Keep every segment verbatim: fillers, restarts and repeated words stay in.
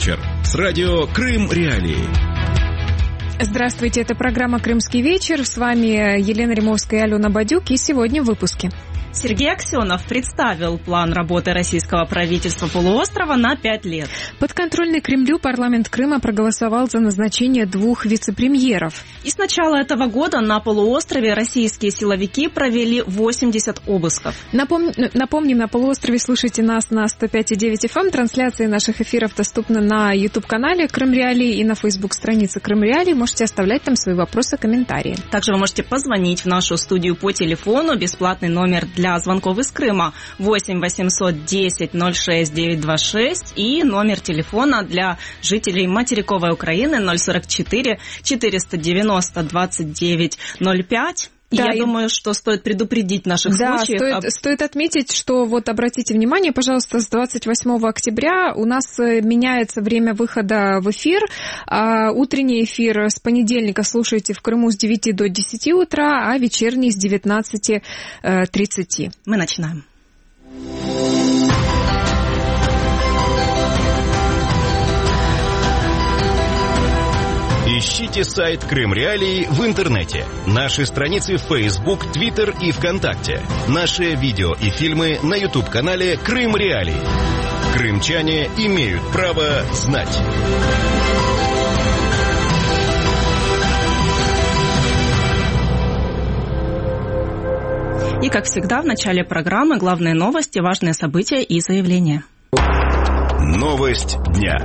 вечер» с радио «Крым Реалии». Здравствуйте, это программа «Крымский вечер». С вами Елена Римовская и Алена Бадюк. И сегодня в выпуске. Сергей Аксенов представил план работы российского правительства полуострова на пять лет. Подконтрольный Кремлю парламент Крыма проголосовал за назначение двух вице-премьеров. И с начала этого года на полуострове российские силовики провели восемьдесят обысков. Напом... Напомним, на полуострове слушайте нас на сто пять и девять эф эм. Трансляции наших эфиров доступны на YouTube-канале «Крым Реалии» и на Facebook-странице «Крым Реалии». Можете оставлять там свои вопросы, комментарии. Также вы можете позвонить в нашу студию по телефону. Бесплатный номер для Для звонков из Крыма восемь восемьсот десять ноль шесть девятьсот двадцать шесть и номер телефона для жителей материковой Украины ноль сорок четыре четыреста девяносто двадцать девять ноль пять. Да, я и... думаю, что стоит предупредить наших да, случаев. Стоит, об... стоит отметить, что вот обратите внимание, пожалуйста, с двадцать восьмого октября у нас меняется время выхода в эфир. А утренний эфир с понедельника слушайте в Крыму с девяти до десяти утра, а вечерний с девятнадцати тридцати. Мы начинаем. Ищите сайт «Крым Реалии» в интернете. Наши страницы в Facebook, Twitter и ВКонтакте. Наши видео и фильмы на YouTube-канале «Крым Реалии». Крымчане имеют право знать. И, как всегда, в начале программы главные новости, важные события и заявления. Новость дня.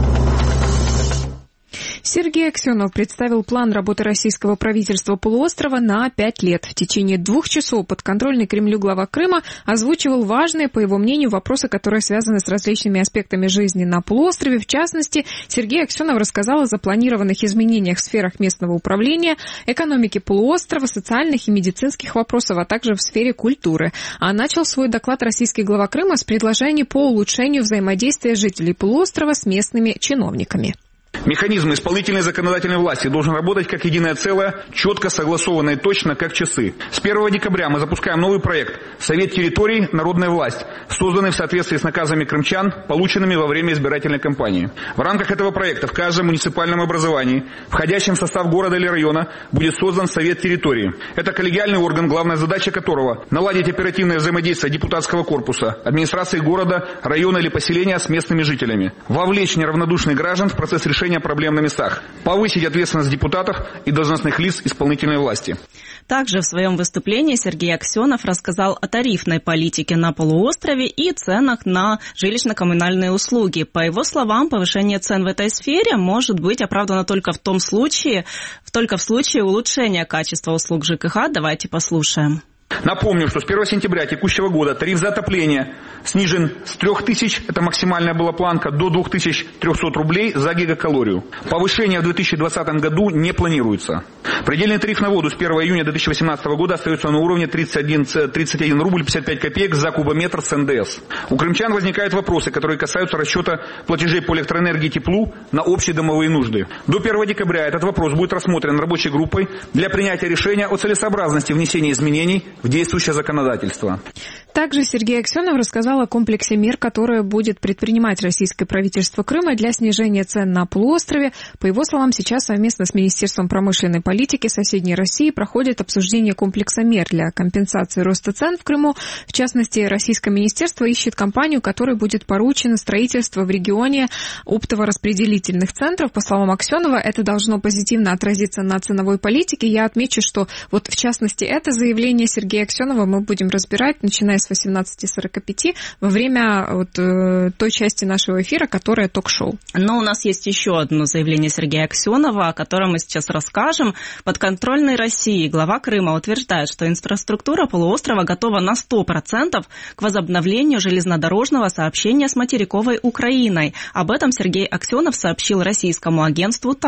Сергей Аксенов представил план работы российского правительства полуострова на пять лет. В течение двух часов подконтрольный Кремлю глава Крыма озвучивал важные, по его мнению, вопросы, которые связаны с различными аспектами жизни на полуострове. В частности, Сергей Аксенов рассказал о запланированных изменениях в сферах местного управления, экономики полуострова, социальных и медицинских вопросов, а также в сфере культуры. А начал свой доклад российский глава Крыма с предложений по улучшению взаимодействия жителей полуострова с местными чиновниками. Механизм исполнительной и законодательной власти должен работать как единое целое, четко, согласованно и точно, как часы. С первого декабря мы запускаем новый проект «Совет территорий. Народная власть», созданный в соответствии с наказами крымчан, полученными во время избирательной кампании. В рамках этого проекта в каждом муниципальном образовании, входящем в состав города или района, будет создан Совет территории. Это коллегиальный орган, главная задача которого – наладить оперативное взаимодействие депутатского корпуса, администрации города, района или поселения с местными жителями, вовлечь неравнодушных граждан в процесс решения решения проблем на местах, повысить ответственность депутатов и должностных лиц исполнительной власти. Также в своем выступлении Сергей Аксенов рассказал о тарифной политике на полуострове и ценах на жилищно-коммунальные услуги. По его словам, повышение цен в этой сфере может быть оправдано только в том случае, только в случае улучшения качества услуг ЖКХ. Давайте послушаем. Напомню, что с первого сентября текущего года тариф за отопление снижен с трёх тысяч, это максимальная была планка, до двух тысяч трёхсот рублей за гигакалорию. Повышение в две тысячи двадцатом году не планируется. Предельный тариф на воду с первого июня две тысячи восемнадцатого года остается на уровне тридцать один, тридцать один рубль пятьдесят пять копеек за кубометр с эн дэ эс. У крымчан возникают вопросы, которые касаются расчета платежей по электроэнергии и теплу на общедомовые нужды. До первого декабря этот вопрос будет рассмотрен рабочей группой для принятия решения о целесообразности внесения изменений в действующее законодательство. Также Сергей Аксенов рассказал о комплексе мер, которые будет предпринимать российское правительство Крыма для снижения цен на полуострове. По его словам, сейчас совместно с Министерством промышленной политики соседней России проходит обсуждение комплекса мер для компенсации роста цен в Крыму. В частности, российское министерство ищет компанию, которой будет поручено строительство в регионе оптово-распределительных центров. По словам Аксенова, это должно позитивно отразиться на ценовой политике. Я отмечу, что вот в частности это заявление Сергея Аксенова мы будем разбирать, начиная с восемнадцати сорока пяти во время вот, э, той части нашего эфира, которая ток-шоу. Но у нас есть еще одно заявление Сергея Аксенова, о котором мы сейчас расскажем. Подконтрольный России глава Крыма утверждает, что инфраструктура полуострова готова на сто процентов к возобновлению железнодорожного сообщения с материковой Украиной. Об этом Сергей Аксенов сообщил российскому агентству ТАСС.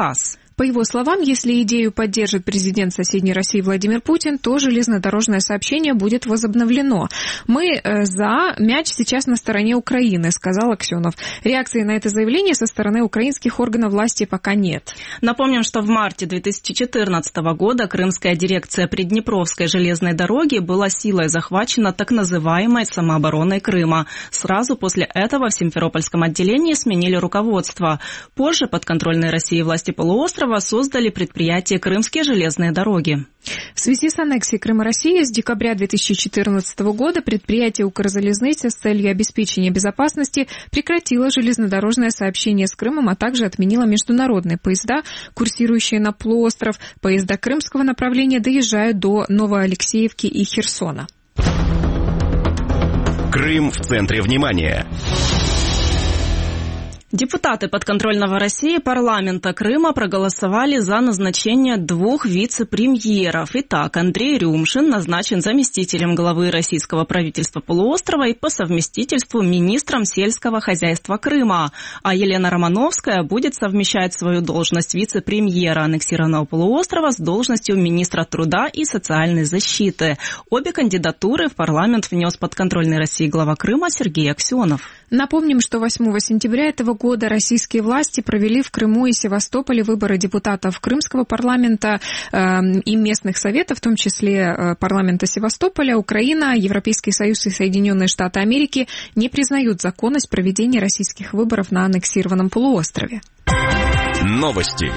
По его словам, если идею поддержит президент соседней России Владимир Путин, то железнодорожное сообщение будет возобновлено. Мы за, мяч сейчас на стороне Украины, сказал Аксенов. Реакции на это заявление со стороны украинских органов власти пока нет. Напомним, что в марте две тысячи четырнадцатого года крымская дирекция Приднепровской железной дороги была силой захвачена так называемой самообороной Крыма. Сразу после этого в Симферопольском отделении сменили руководство. Позже подконтрольные России власти полуострова создали предприятие «Крымские железные дороги». В связи с аннексией Крыма России с декабря две тысячи четырнадцатого года предприятие «Укрзалезница» с целью обеспечения безопасности прекратило железнодорожное сообщение с Крымом, а также отменило международные поезда, курсирующие на полуостров. Поезда крымского направления доезжают до Новоалексеевки и Херсона. Крым в центре внимания. Депутаты подконтрольного России парламента Крыма проголосовали за назначение двух вице-премьеров. Итак, Андрей Рюмшин назначен заместителем главы российского правительства полуострова и по совместительству министром сельского хозяйства Крыма. А Елена Романовская будет совмещать свою должность вице-премьера аннексированного полуострова с должностью министра труда и социальной защиты. Обе кандидатуры в парламент внес подконтрольный России глава Крыма Сергей Аксенов. Напомним, что восьмого сентября этого года российские власти провели в Крыму и Севастополе выборы депутатов Крымского парламента э, и местных советов, в том числе э, парламента Севастополя. Украина, Европейский Союз и Соединенные Штаты Америки не признают законность проведения российских выборов на аннексированном полуострове. Новости.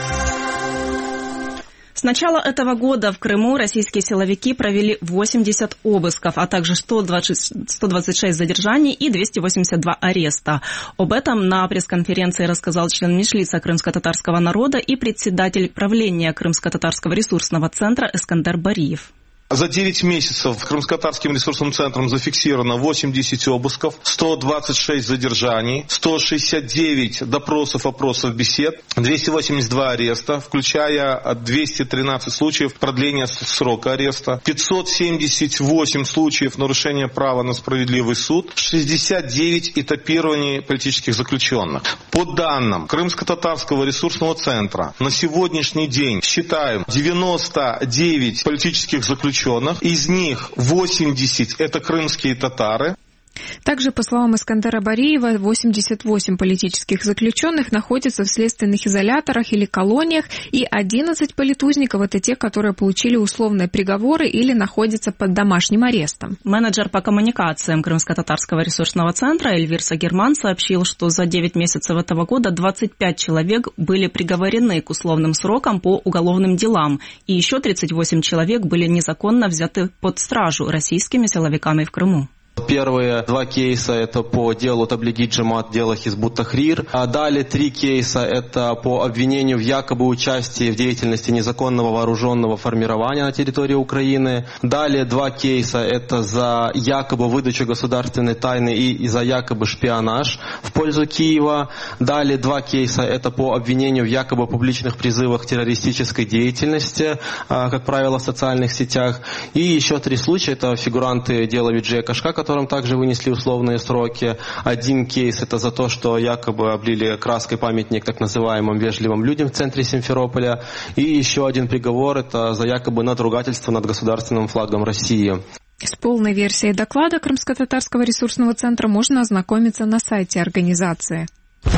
С начала этого года в Крыму российские силовики провели восемьдесят обысков, а также сто двадцать шесть задержаний и двести восемьдесят два ареста. Об этом на пресс-конференции рассказал член Меджлиса крымско-татарского народа и председатель правления Крымско-татарского ресурсного центра Эскандер Бариев. За девять месяцев Крымско-татарским ресурсным центром зафиксировано восемьдесят обысков, сто двадцать шесть задержаний, сто шестьдесят девять допросов, опросов, бесед, двести восемьдесят два ареста, включая двести тринадцать случаев продления срока ареста, пятьсот семьдесят восемь случаев нарушения права на справедливый суд, шестьдесят девять этапирований политических заключенных. По данным Крымско-татарского ресурсного центра, на сегодняшний день считаем девяносто девять политических заключенных, из них восемьдесят это крымские татары. Также, по словам Эскандера Бариева, восемьдесят восемь политических заключенных находятся в следственных изоляторах или колониях, и одиннадцать политузников – это те, которые получили условные приговоры или находятся под домашним арестом. Менеджер по коммуникациям Крымско-татарского ресурсного центра Эльвир Сагерман сообщил, что за девять месяцев этого года двадцать пять человек были приговорены к условным срокам по уголовным делам, и еще тридцать восемь человек были незаконно взяты под стражу российскими силовиками в Крыму. Первые два кейса это по делу Таблиги Джамат, дело Хизбут Тахрир. А далее три кейса это по обвинению в якобы участии в деятельности незаконного вооруженного формирования на территории Украины. Далее два кейса это за якобы выдачу государственной тайны и за якобы шпионаж в пользу Киева. Далее два кейса это по обвинению в якобы публичных призывах к террористической деятельности, как правило, в социальных сетях. И еще три случая это фигуранты дела Виджея Кашка, которым также вынесли условные сроки. Один кейс это за то, что якобы облили краской памятник так называемым вежливым людям в центре Симферополя. И еще один приговор это за якобы надругательство над государственным флагом России. С полной версией доклада Крымско-татарского ресурсного центра можно ознакомиться на сайте организации.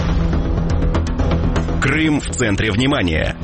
Крым в центре внимания.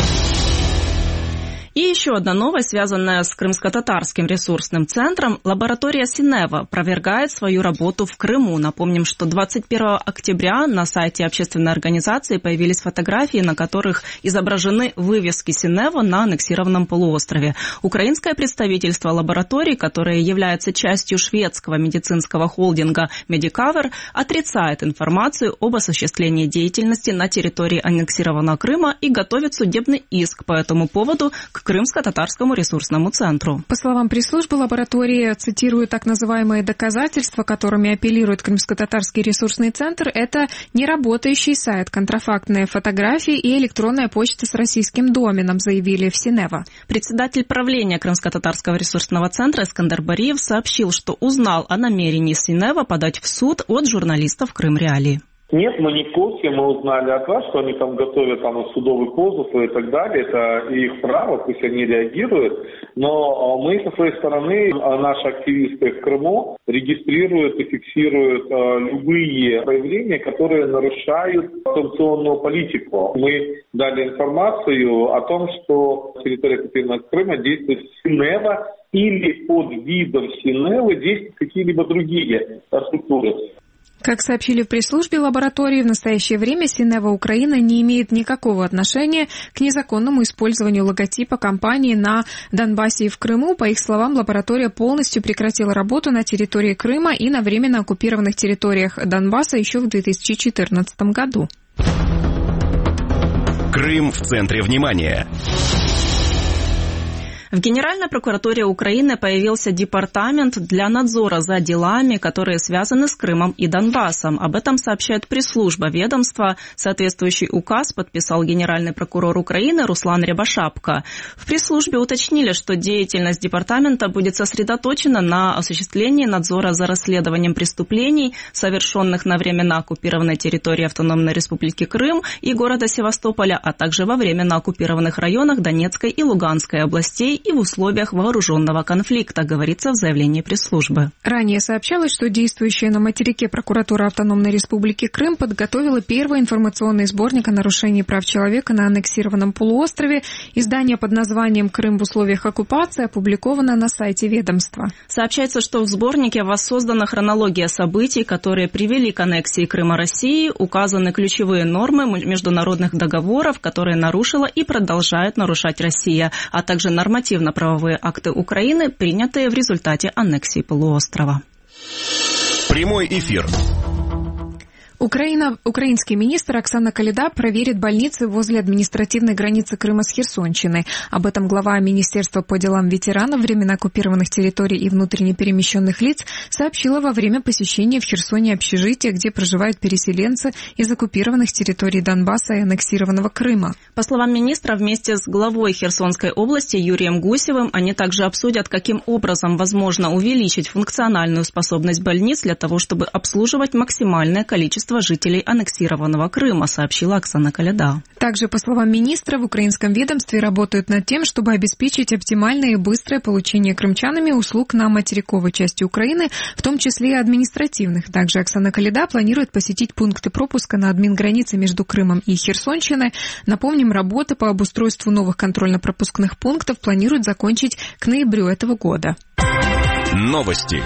И еще одна новость, связанная с Крымско-татарским ресурсным центром. Лаборатория Синева опровергает свою работу в Крыму. Напомним, что двадцать первого октября на сайте общественной организации появились фотографии, на которых изображены вывески Синева на аннексированном полуострове. Украинское представительство лаборатории, которое является частью шведского медицинского холдинга Medicover, отрицает информацию об осуществлении деятельности на территории аннексированного Крыма и готовит судебный иск по этому поводу к Крымско-татарскому ресурсному центру. По словам пресс-службы лаборатории, цитирую, так называемые доказательства, которыми апеллирует Крымско-татарский ресурсный центр, это неработающий сайт, контрафактные фотографии и электронная почта с российским доменом, заявили в Синева. Председатель правления Крымско-татарского ресурсного центра Эскандер Бариев сообщил, что узнал о намерении Синева подать в суд от журналистов Крым Реалии. Нет, мы не в курсе, мы узнали от вас, что они там готовят там судовый позов и так далее, это их право, пусть они реагируют, но мы со своей стороны, наши активисты в Крыму регистрируют и фиксируют любые проявления, которые нарушают санкционную политику. Мы дали информацию о том, что территория оккупированного Крыма действует Синева или под видом Синевы действуют какие-либо другие структуры. Как сообщили в пресс-службе лаборатории, в настоящее время Синева Украина не имеет никакого отношения к незаконному использованию логотипа компании на Донбассе и в Крыму. По их словам, лаборатория полностью прекратила работу на территории Крыма и на временно оккупированных территориях Донбасса еще в две тысячи четырнадцатом году. Крым в центре внимания. В Генеральной прокуратуре Украины появился департамент для надзора за делами, которые связаны с Крымом и Донбассом. Об этом сообщает пресс-служба ведомства. Соответствующий указ подписал генеральный прокурор Украины Руслан Рябошапка. В пресс-службе уточнили, что деятельность департамента будет сосредоточена на осуществлении надзора за расследованием преступлений, совершенных на временно оккупированной территории Автономной Республики Крым и города Севастополя, а также во временно оккупированных районах Донецкой и Луганской областей и в условиях вооруженного конфликта, говорится в заявлении пресс-службы. Ранее сообщалось, что действующая на материке прокуратура Автономной Республики Крым подготовила первый информационный сборник о нарушении прав человека на аннексированном полуострове. Издание под названием «Крым в условиях оккупации» опубликовано на сайте ведомства. Сообщается, что в сборнике воссоздана хронология событий, которые привели к аннексии Крыма России, указаны ключевые нормы международных договоров, которые нарушила и продолжает нарушать Россия, а также нормативные правовые акты Украины, принятые в результате аннексии полуострова. Прямой эфир. Украина, украинский министр Оксана Каледа проверит больницы возле административной границы Крыма с Херсонщиной. Об этом глава Министерства по делам ветеранов, временно оккупированных территорий и внутренне перемещенных лиц сообщила во время посещения в Херсоне общежития, где проживают переселенцы из оккупированных территорий Донбасса и аннексированного Крыма. По словам министра, вместе с главой Херсонской области Юрием Гусевым они также обсудят, каким образом возможно увеличить функциональную способность больниц для того, чтобы обслуживать максимальное количество жителей аннексированного Крыма, сообщила Оксана Каледа. Также, по словам министра, в украинском ведомстве работают над тем, чтобы обеспечить оптимальное и быстрое получение крымчанами услуг на материковой части Украины, в том числе и административных. Также Оксана Каледа планирует посетить пункты пропуска на админгранице между Крымом и Херсонщиной. Напомним, работы по обустройству новых контрольно-пропускных пунктов планируют закончить к ноябрю этого года. Новости.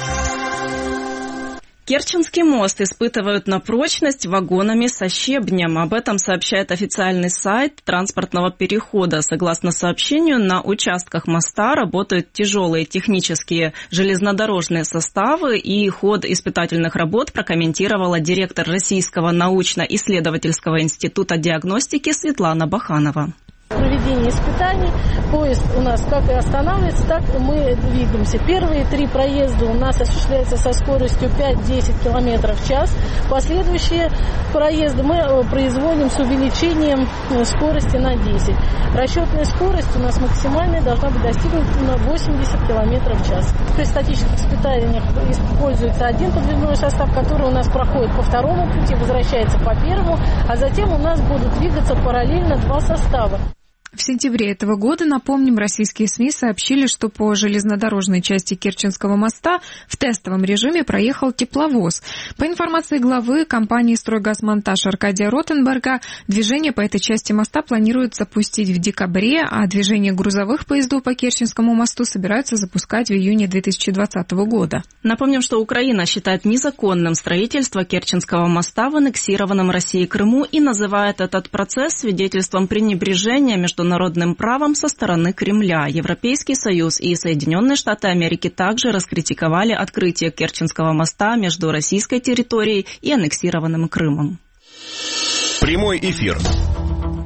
Керченский мост испытывают на прочность вагонами со щебнем. Об этом сообщает официальный сайт транспортного перехода. Согласно сообщению, на участках моста работают тяжелые технические железнодорожные составы, и ход испытательных работ прокомментировала директор Российского научно-исследовательского института диагностики Светлана Баханова. Проведение испытаний. Поезд у нас как и останавливается, так и мы двигаемся. Первые три проезда у нас осуществляются со скоростью пять-десять километров в час. Последующие проезды мы производим с увеличением скорости на десять. Расчетная скорость у нас максимальная должна быть достигнута на восемьдесят километров в час. При статических испытаниях используется один подвижной состав, который у нас проходит по второму пути, возвращается по первому, а затем у нас будут двигаться параллельно два состава. В сентябре этого года, напомним, российские СМИ сообщили, что по железнодорожной части Керченского моста в тестовом режиме проехал тепловоз. По информации главы компании «Стройгазмонтаж» Аркадия Ротенберга, движение по этой части моста планируют запустить в декабре, а движение грузовых поездов по Керченскому мосту собираются запускать в июне две тысячи двадцатого года. Напомним, что Украина считает незаконным строительство Керченского моста в аннексированном Россией Крыму и называет этот процесс свидетельством пренебрежения между международным правом со стороны Кремля. Европейский Союз и Соединенные Штаты Америки также раскритиковали открытие Керченского моста между российской территорией и аннексированным Крымом. Прямой эфир.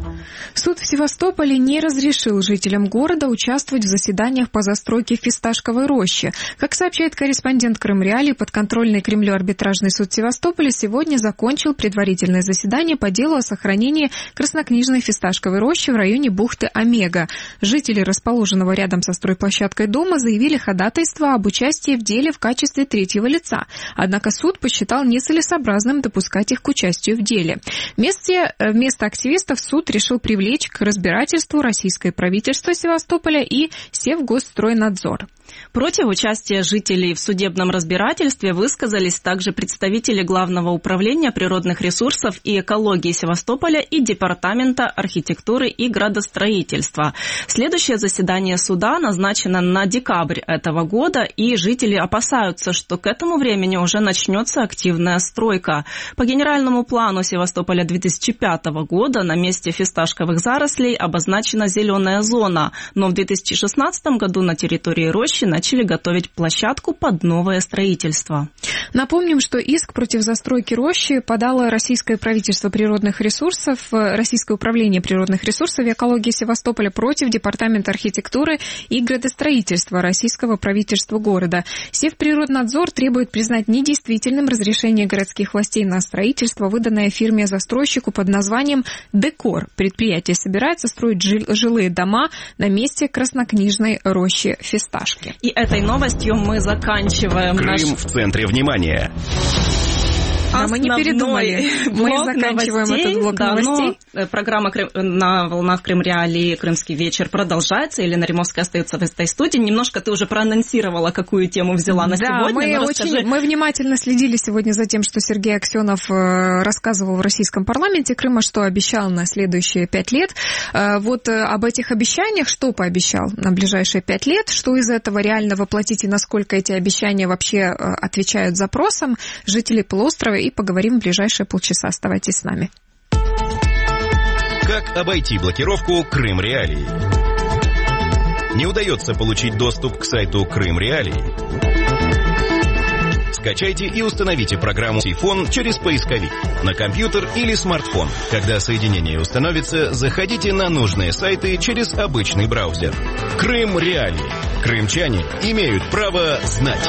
Суд в Севастополе не разрешил жителям города участвовать в заседаниях по застройке фисташковой рощи. Как сообщает корреспондент Крымреалии, подконтрольный Кремлю арбитражный суд Севастополя сегодня закончил предварительное заседание по делу о сохранении краснокнижной фисташковой рощи в районе бухты Омега. Жители расположенного рядом со стройплощадкой дома заявили ходатайство об участии в деле в качестве третьего лица. Однако суд посчитал нецелесообразным допускать их к участию в деле. Вместе, вместо активистов суд решил привлечь к разбирательству российское правительство Севастополя и Севгосстройнадзор. Против участия жителей в судебном разбирательстве высказались также представители Главного управления природных ресурсов и экологии Севастополя и Департамента архитектуры и градостроительства. Следующее заседание суда назначено на декабрь этого года, и жители опасаются, что к этому времени уже начнется активная стройка. По генеральному плану Севастополя две тысячи пятого года на месте фисташковых зарослей обозначена зеленая зона, но в две тысячи шестнадцатом году на территории рощи начали готовить площадку под новое строительство. Напомним, что иск против застройки рощи подало Российское правительство природных ресурсов, Российское управление природных ресурсов и экологии Севастополя против Департамента архитектуры и градостроительства Российского правительства города. Севприроднадзор требует признать недействительным разрешение городских властей на строительство, выданное фирме-застройщику под названием «Декор». Предприятие собирается строить жилые дома на месте краснокнижной рощи фисташки. И этой новостью мы заканчиваем Крым наш... в центре внимания. Да, мы не передумали. Мы заканчиваем новостей. этот блок Да, новостей. Программа на волнах Крымреалии «Крымский вечер» продолжается. Елена Римовская остается в этой студии. Немножко ты уже проанонсировала, какую тему взяла на да, сегодня. Мы, очень, расскажи... мы внимательно следили сегодня за тем, что Сергей Аксенов рассказывал в российском парламенте Крыма, что обещал на следующие пять лет. Вот об этих обещаниях, что пообещал на ближайшие пять лет, что из этого реально воплотить и насколько эти обещания вообще отвечают запросам жителей полуострова, и поговорим в ближайшие полчаса. Оставайтесь с нами. Как обойти блокировку Крым Реалии? Не удается получить доступ к сайту Крым Реалии? Скачайте и установите программу iPhone через поисковик на компьютер или смартфон. Когда соединение установится, заходите на нужные сайты через обычный браузер. Крым Реалии. Крымчане имеют право знать.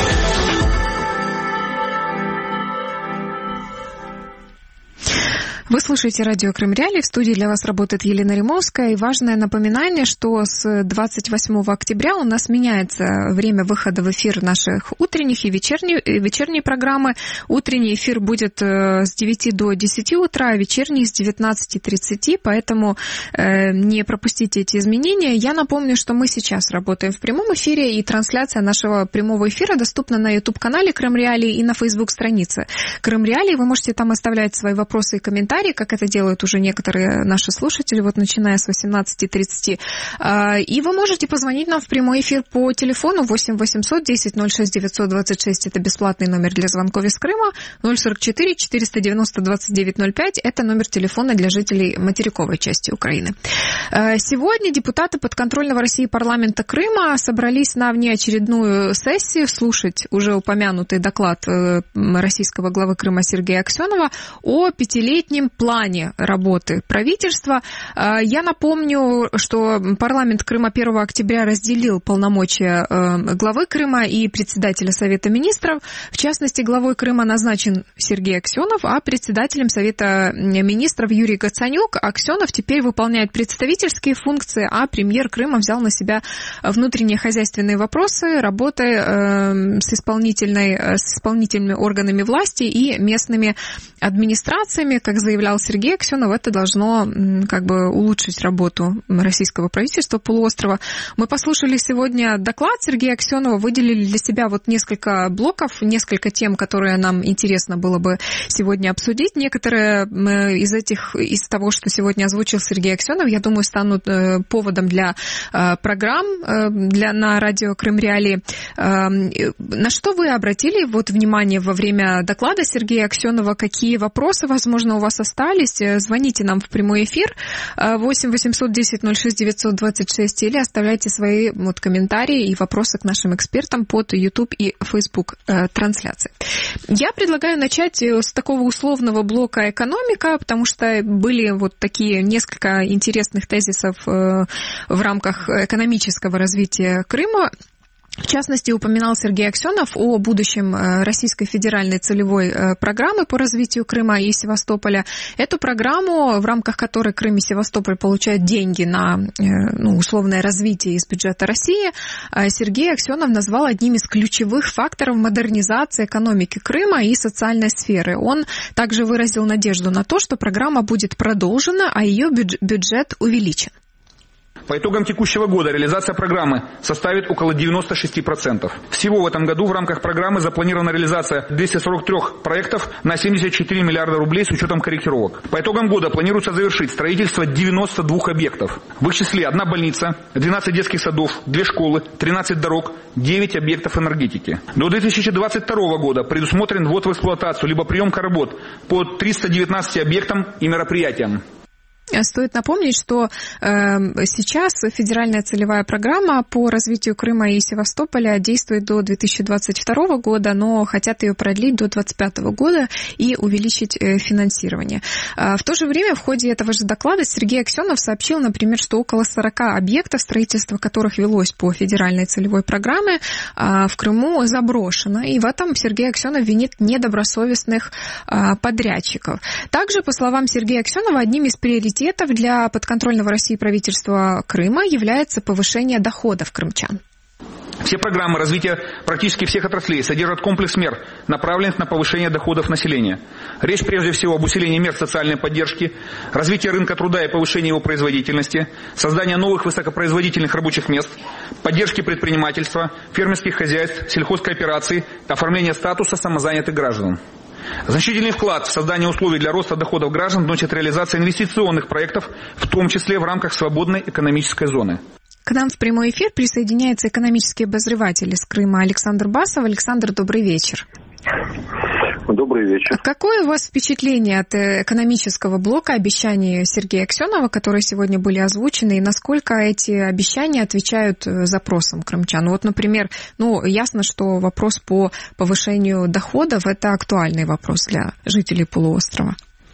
Вы слушаете радио Крым Реалии. В студии для вас работает Елена Римовская. И важное напоминание, что с двадцать восьмого октября у нас меняется время выхода в эфир наших утренних и вечерних, и вечерней программы. Утренний эфир будет с девяти до десяти утра, а вечерний с девятнадцати тридцати, поэтому э, не пропустите эти изменения. Я напомню, что мы сейчас работаем в прямом эфире, и трансляция нашего прямого эфира доступна на YouTube-канале Крым Реалии и на Facebook-странице Крым Реалии. Вы можете там оставлять свои вопросы и комментарии, как это делают уже некоторые наши слушатели, вот начиная с восемнадцати тридцати. И вы можете позвонить нам в прямой эфир по телефону восемь восемьсот десять ноль шесть девятьсот двадцать шесть, это бесплатный номер для звонков из Крыма, ноль сорок четыре четыреста девяносто двадцать девять ноль пять, это номер телефона для жителей материковой части Украины. Сегодня депутаты подконтрольного России парламента Крыма собрались на внеочередную сессию слушать уже упомянутый доклад российского главы Крыма Сергея Аксенова о пятилетнем плане работы правительства. Я напомню, что парламент Крыма первого октября разделил полномочия главы Крыма и председателя Совета министров. В частности, главой Крыма назначен Сергей Аксенов, а председателем Совета министров Юрий Гацанюк. Аксенов теперь выполняет представительские функции, а премьер Крыма взял на себя внутренние хозяйственные вопросы, работая с, исполнительной, с исполнительными органами власти и местными администрациями. Как заявлял Сергей Аксенов, это должно как бы улучшить работу российского правительства полуострова. Мы послушали сегодня доклад Сергея Аксенова, выделили для себя вот несколько блоков, несколько тем, которые нам интересно было бы сегодня обсудить. Некоторые из этих, из того, что сегодня озвучил Сергей Аксенов, я думаю, станут поводом для программ для, на радио Крым Реалии. На что вы обратили вот внимание во время доклада Сергея Аксенова? Какие вопросы, возможно, у вас остались. Звоните нам в прямой эфир восемь восемьсот десять ноль шесть девятьсот двадцать шесть или оставляйте свои вот комментарии и вопросы к нашим экспертам под YouTube и Facebook трансляции. Я предлагаю начать с такого условного блока «Экономика», потому что были вот такие несколько интересных тезисов в рамках экономического развития Крыма. В частности, упоминал Сергей Аксенов о будущем Российской федеральной целевой программы по развитию Крыма и Севастополя. Эту программу, в рамках которой Крым и Севастополь получают деньги на ну, условное развитие из бюджета России, Сергей Аксенов назвал одним из ключевых факторов модернизации экономики Крыма и социальной сферы. Он также выразил надежду на то, что программа будет продолжена, а ее бюджет увеличен. По итогам текущего года реализация программы составит около девяносто шесть процентов. Всего в этом году в рамках программы запланирована реализация двухсот сорока трёх проектов на семьдесят четыре миллиарда рублей с учетом корректировок. По итогам года планируется завершить строительство девяноста двух объектов. В их числе одна больница, двенадцать детских садов, две школы, тринадцать дорог, девять объектов энергетики. До две тысячи двадцать второго года предусмотрен ввод в эксплуатацию либо приемка работ по тремстам девятнадцати объектам и мероприятиям. Стоит напомнить, что э, сейчас федеральная целевая программа по развитию Крыма и Севастополя действует до две тысячи двадцать второго года, но хотят ее продлить до две тысячи двадцать пятого года и увеличить э, финансирование. А в то же время в ходе этого же доклада Сергей Аксенов сообщил, например, что около сорока объектов, строительство которых велось по федеральной целевой программе, э, в Крыму заброшено. И в этом Сергей Аксенов винит недобросовестных э, подрядчиков. Также, по словам Сергея Аксенова, одним из приоритетов для подконтрольного России правительства Крыма является повышение доходов крымчан. Все программы развития практически всех отраслей содержат комплекс мер, направленных на повышение доходов населения. Речь прежде всего об усилении мер социальной поддержки, развитии рынка труда и повышении его производительности, создании новых высокопроизводительных рабочих мест, поддержке предпринимательства, фермерских хозяйств, сельхозкоопераций, оформления статуса самозанятых граждан. Значительный вклад в создание условий для роста доходов граждан вносит реализация инвестиционных проектов, в том числе в рамках свободной экономической зоны. К нам в прямой эфир присоединяется экономический обозреватель из Крыма Александр Басов. Александр, добрый вечер. Добрый вечер. Какое у вас впечатление от экономического блока обещаний Сергея Аксенова, которые сегодня были озвучены, и насколько эти обещания отвечают запросам крымчан? Вот, например, ну, ясно, что вопрос по повышению доходов – это актуальный вопрос для жителей полуострова.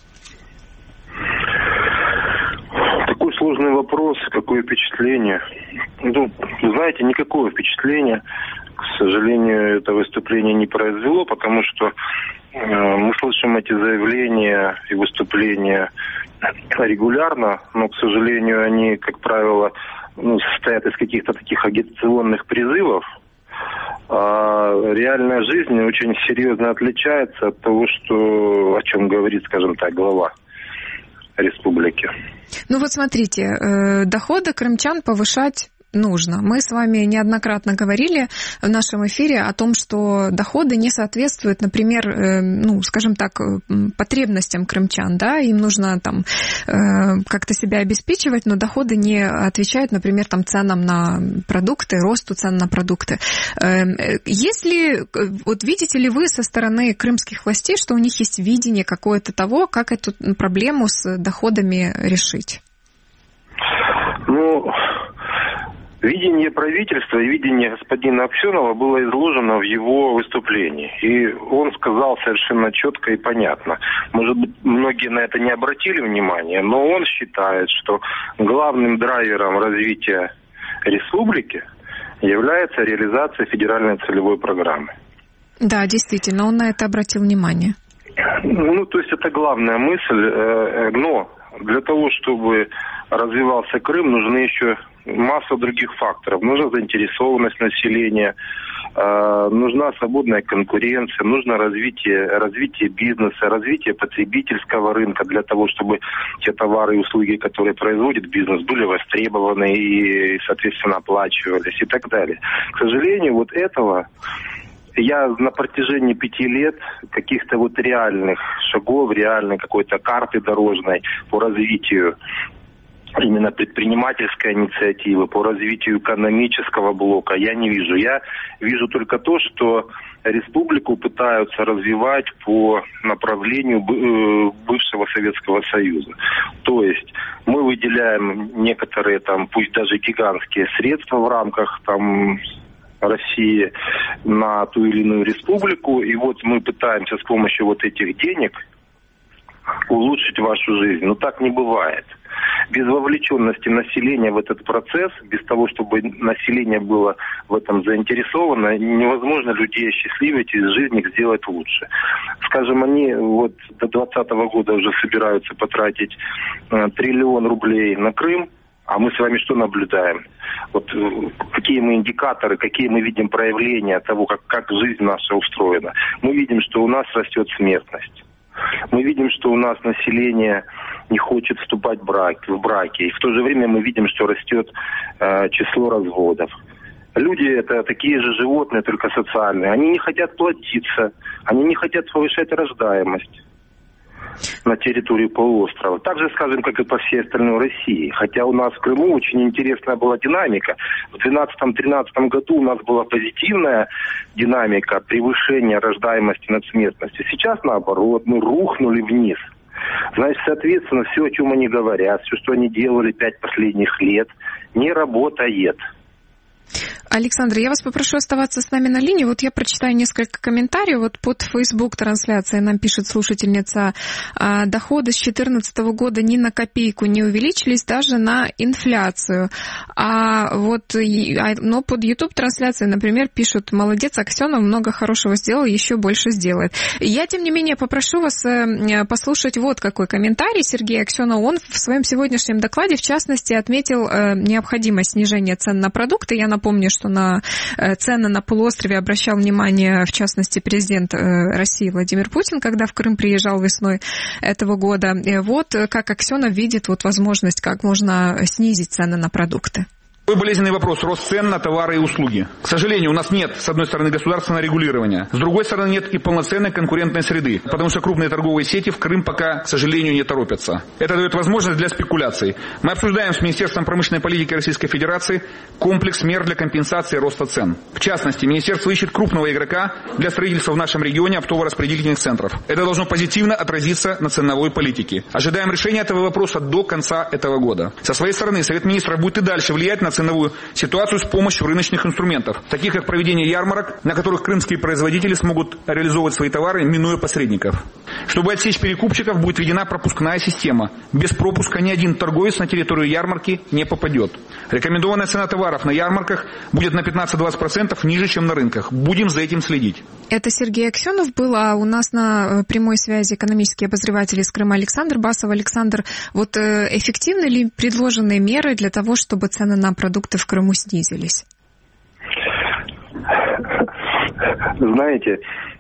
Такой сложный вопрос, какое впечатление? Ну, знаете, никакого впечатления, к сожалению, это выступление не произвело, потому что мы слышим эти заявления и выступления регулярно, но, к сожалению, они, как правило, ну, состоят из каких-то таких агитационных призывов. А реальная жизнь очень серьезно отличается от того, что, о чем говорит, скажем так, глава республики. Ну вот смотрите, доходы крымчан повышать нужно. Мы с вами неоднократно говорили в нашем эфире о том, что доходы не соответствуют, например, ну, скажем так, потребностям крымчан, да, им нужно там как-то себя обеспечивать, но доходы не отвечают, например, там ценам на продукты, росту цен на продукты. Если, вот видите ли вы со стороны крымских властей, что у них есть видение какое-то того, как эту проблему с доходами решить? Ну, видение правительства и видение господина Аксенова было изложено в его выступлении. И он сказал совершенно четко и понятно. Может быть, многие на это не обратили внимания, но он считает, что главным драйвером развития республики является реализация федеральной целевой программы. Да, действительно, он на это обратил внимание. Ну, то есть это главная мысль, но для того, чтобы развивался Крым, нужны еще масса других факторов. Нужна заинтересованность населения, э, нужна свободная конкуренция, нужно развитие, развитие бизнеса, развитие потребительского рынка для того, чтобы те товары и услуги, которые производит бизнес, были востребованы и, соответственно, оплачивались и так далее. К сожалению, вот этого я на протяжении пяти лет каких-то вот реальных шагов, реальной какой-то карты дорожной по развитию именно предпринимательской инициативы, по развитию экономического блока я не вижу. Я вижу только то, что республику пытаются развивать по направлению бывшего Советского Союза. То есть мы выделяем некоторые там, пусть даже гигантские средства в рамках там России на ту или иную республику, и вот мы пытаемся с помощью вот этих денег улучшить вашу жизнь. Но так не бывает. Без вовлеченности населения в этот процесс, без того, чтобы население было в этом заинтересовано, невозможно людей осчастливить и жизнь их сделать лучше. Скажем, они вот до двадцатого года уже собираются потратить э, триллион рублей на Крым, а мы с вами что наблюдаем? Вот какие мы индикаторы, какие мы видим проявления того, как, как жизнь наша устроена. Мы видим, что у нас растет смертность. Мы видим, что у нас население не хочет вступать в, брак, в браки. И в то же время мы видим, что растет э, число разводов. Люди — это такие же животные, только социальные. Они не хотят плодиться, они не хотят повышать рождаемость на территории полуострова. Так же, скажем, как и по всей остальной России. Хотя у нас в Крыму очень интересная была динамика. В двенадцатом-тринадцатом году у нас была позитивная динамика превышения рождаемости над смертностью. Сейчас, наоборот, мы рухнули вниз. Значит, соответственно, все, о чем они говорят, все, что они делали пять последних лет, не работает. Александр, я вас попрошу оставаться с нами на линии. Вот я прочитаю несколько комментариев. Вот под Facebook-трансляцией нам пишет слушательница: доходы с две тысячи четырнадцатого года ни на копейку не увеличились, даже на инфляцию. А вот, но под YouTube-трансляцией, например, пишут: молодец, Аксенов много хорошего сделал, еще больше сделает. Я, тем не менее, попрошу вас послушать вот какой комментарий Сергея Аксенова. Он в своем сегодняшнем докладе, в частности, отметил необходимость снижения цен на продукты. Я напомню, что на цены на полуострове обращал внимание, в частности, президент России Владимир Путин, когда в Крым приезжал весной этого года. Вот как Аксенов видит вот возможность, как можно снизить цены на продукты. Такой болезненный вопрос – рост цен на товары и услуги. К сожалению, у нас нет, с одной стороны, государственного регулирования, с другой стороны, нет и полноценной конкурентной среды, потому что крупные торговые сети в Крым пока, к сожалению, не торопятся. Это дает возможность для спекуляций. Мы обсуждаем с Министерством промышленной политики Российской Федерации комплекс мер для компенсации роста цен. В частности, Министерство ищет крупного игрока для строительства в нашем регионе оптово-распределительных центров. Это должно позитивно отразиться на ценовой политике. Ожидаем решения этого вопроса до конца этого года. Со своей стороны, Совет Министров будет и дальше влиять на ценовую ситуацию с помощью рыночных инструментов, таких как проведение ярмарок, на которых крымские производители смогут реализовывать свои товары, минуя посредников. Чтобы отсечь перекупщиков, будет введена пропускная система. Без пропуска ни один торговец на территорию ярмарки не попадет. Рекомендованная цена товаров на ярмарках будет на пятнадцать-двадцать процентов ниже, чем на рынках. Будем за этим следить. Это Сергей Аксенов был, а у нас на прямой связи экономический обозреватель из Крыма Александр Басов. Александр, вот эффективны ли предложенные меры для того, чтобы цены на продукты в Крыму снизились? Знаете,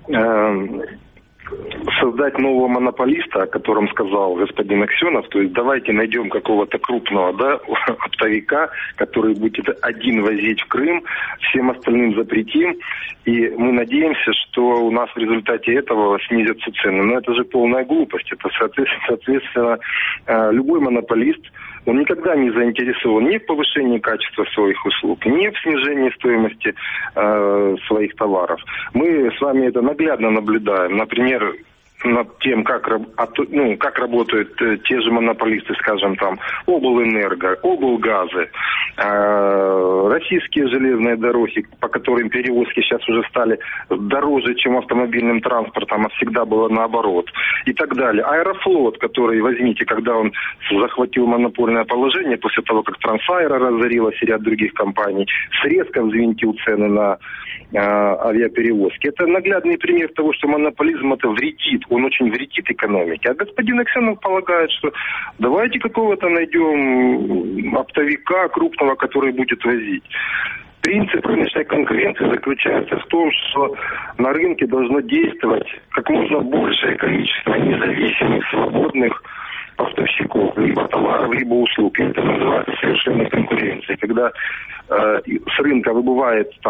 создать нового монополиста, о котором сказал господин Аксенов, то есть давайте найдем какого-то крупного, да, оптовика, который будет один возить в Крым, всем остальным запретим, и мы надеемся, что у нас в результате этого снизятся цены. Но это же полная глупость. Это, соответственно, любой монополист, он никогда не заинтересован ни в повышении качества своих услуг, ни в снижении стоимости э, своих товаров. Мы с вами это наглядно наблюдаем. Например, над тем, как, ну, как работают те же монополисты, скажем, там, облэнерго, облгазы, э, российские железные дороги, по которым перевозки сейчас уже стали дороже, чем автомобильным транспортом, а всегда было наоборот, и так далее. Аэрофлот, который, возьмите, когда он захватил монопольное положение, после того, как Трансаэро разорилась и ряд других компаний, резко взвинтил цены на э, авиаперевозки. Это наглядный пример того, что монополизм это вредит. Он очень вредит экономике. А господин Аксенов полагает, что давайте какого-то найдем оптовика крупного, который будет возить. Принцип рыночной конкуренции заключается в том, что на рынке должно действовать как можно большее количество независимых, свободных поставщиков, либо товаров, либо услуг. И это называется совершенной конкуренцией. Когда э, с рынка выбывает там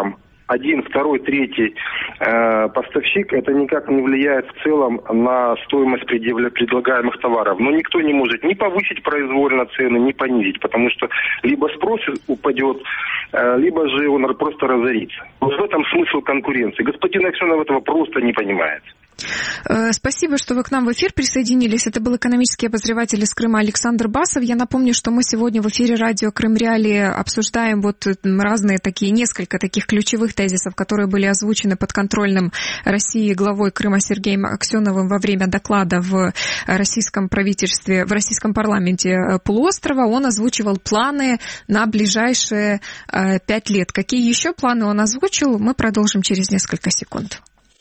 один, второй, третий э, поставщик, это никак не влияет в целом на стоимость предлагаемых товаров. Но никто не может ни повысить произвольно цены, ни понизить, потому что либо спрос упадет, э, либо же он просто разорится. Вот в этом смысл конкуренции. Господин Аксенов этого просто не понимает. Спасибо, что вы к нам в эфир присоединились. Это был экономический обозреватель из Крыма Александр Басов. Я напомню, что мы сегодня в эфире радио Крым Реалии обсуждаем вот разные такие, несколько таких ключевых тезисов, которые были озвучены подконтрольным России главой Крыма Сергеем Аксеновым во время доклада в российском правительстве, в российском парламенте полуострова. Он озвучивал планы на ближайшие пять лет. Какие еще планы он озвучил, мы продолжим через несколько секунд.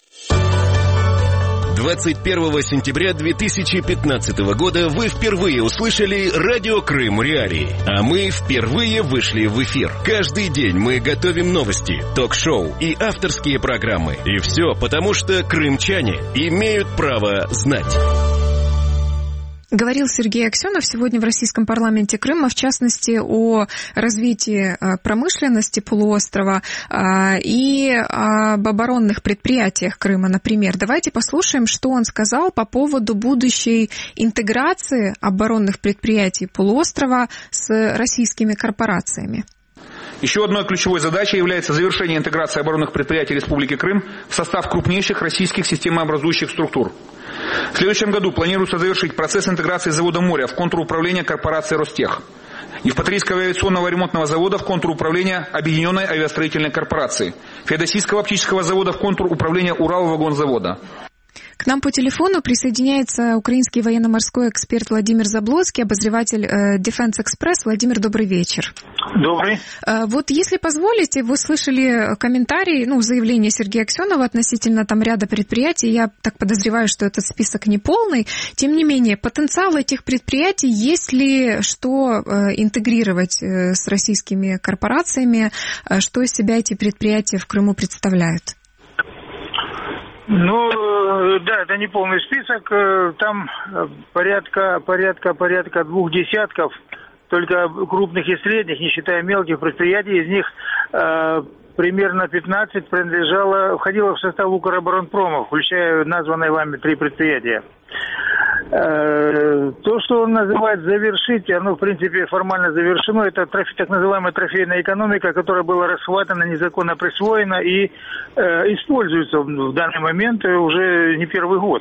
двадцать первого сентября две тысячи пятнадцатого года вы впервые услышали радио Крым Реалии, а мы впервые вышли в эфир. Каждый день мы готовим новости, ток-шоу и авторские программы. И все потому, что крымчане имеют право знать. Говорил Сергей Аксенов сегодня в российском парламенте Крыма, в частности, о развитии промышленности полуострова и об оборонных предприятиях Крыма, например. Давайте послушаем, что он сказал по поводу будущей интеграции оборонных предприятий полуострова с российскими корпорациями. Еще одной ключевой задачей является завершение интеграции оборонных предприятий Республики Крым в состав крупнейших российских системообразующих структур. В следующем году планируется завершить процесс интеграции завода «Море» в контур управления корпорации «Ростех», Евпаторийского авиационного ремонтного завода в контур управления Объединенной авиастроительной корпорации, Феодосийского оптического завода в контур управления Уралвагонзавода. К нам по телефону присоединяется украинский военно-морской эксперт Владимир Заблоцкий, обозреватель э, Defense Express. Владимир, добрый вечер. Добрый. Э, вот если позволите, вы слышали комментарий, ну, заявление Сергея Аксенова относительно там ряда предприятий. Я так подозреваю, что этот список не полный. Тем не менее, потенциал этих предприятий, есть ли что э, интегрировать э, с российскими корпорациями, э, что из себя эти предприятия в Крыму представляют? Ну, да, это не полный список. Там порядка, порядка, порядка двух десятков, только крупных и средних, не считая мелких предприятий. Из них э, примерно пятнадцать принадлежало, входило в состав Укроборонпрома, включая названные вами три предприятия. То, что он называет завершить, оно в принципе формально завершено. Это трофе, так называемая трофейная экономика, которая была расхватана, незаконно присвоена и э, используется в данный момент уже не первый год.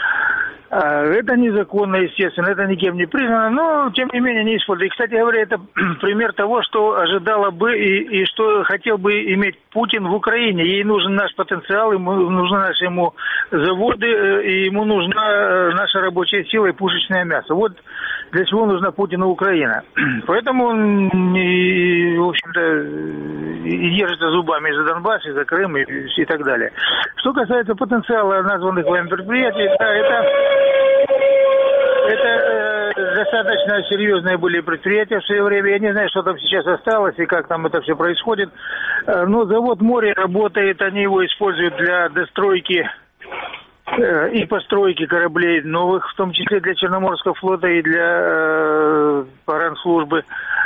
Это незаконно, естественно, это никем не признано, но, тем не менее, не используется. И, кстати говоря, это пример того, что ожидало бы и, и что хотел бы иметь Путин в Украине. Ей нужен наш потенциал, ему нужны наши ему заводы, и ему нужна наша рабочая сила и пушечное мясо. Вот для чего нужна Путину Украина. Поэтому он, и, в общем-то, и держится зубами и за Донбасс, и за Крым, и, и так далее. Что касается потенциала названных вами предприятий, да, это... Это э, достаточно серьезные были предприятия в свое время. Я не знаю, что там сейчас осталось и как там это все происходит. Э, но завод «Море» работает, они его используют для достройки э, и постройки кораблей новых, в том числе для Черноморского флота и для э, погранслужбы.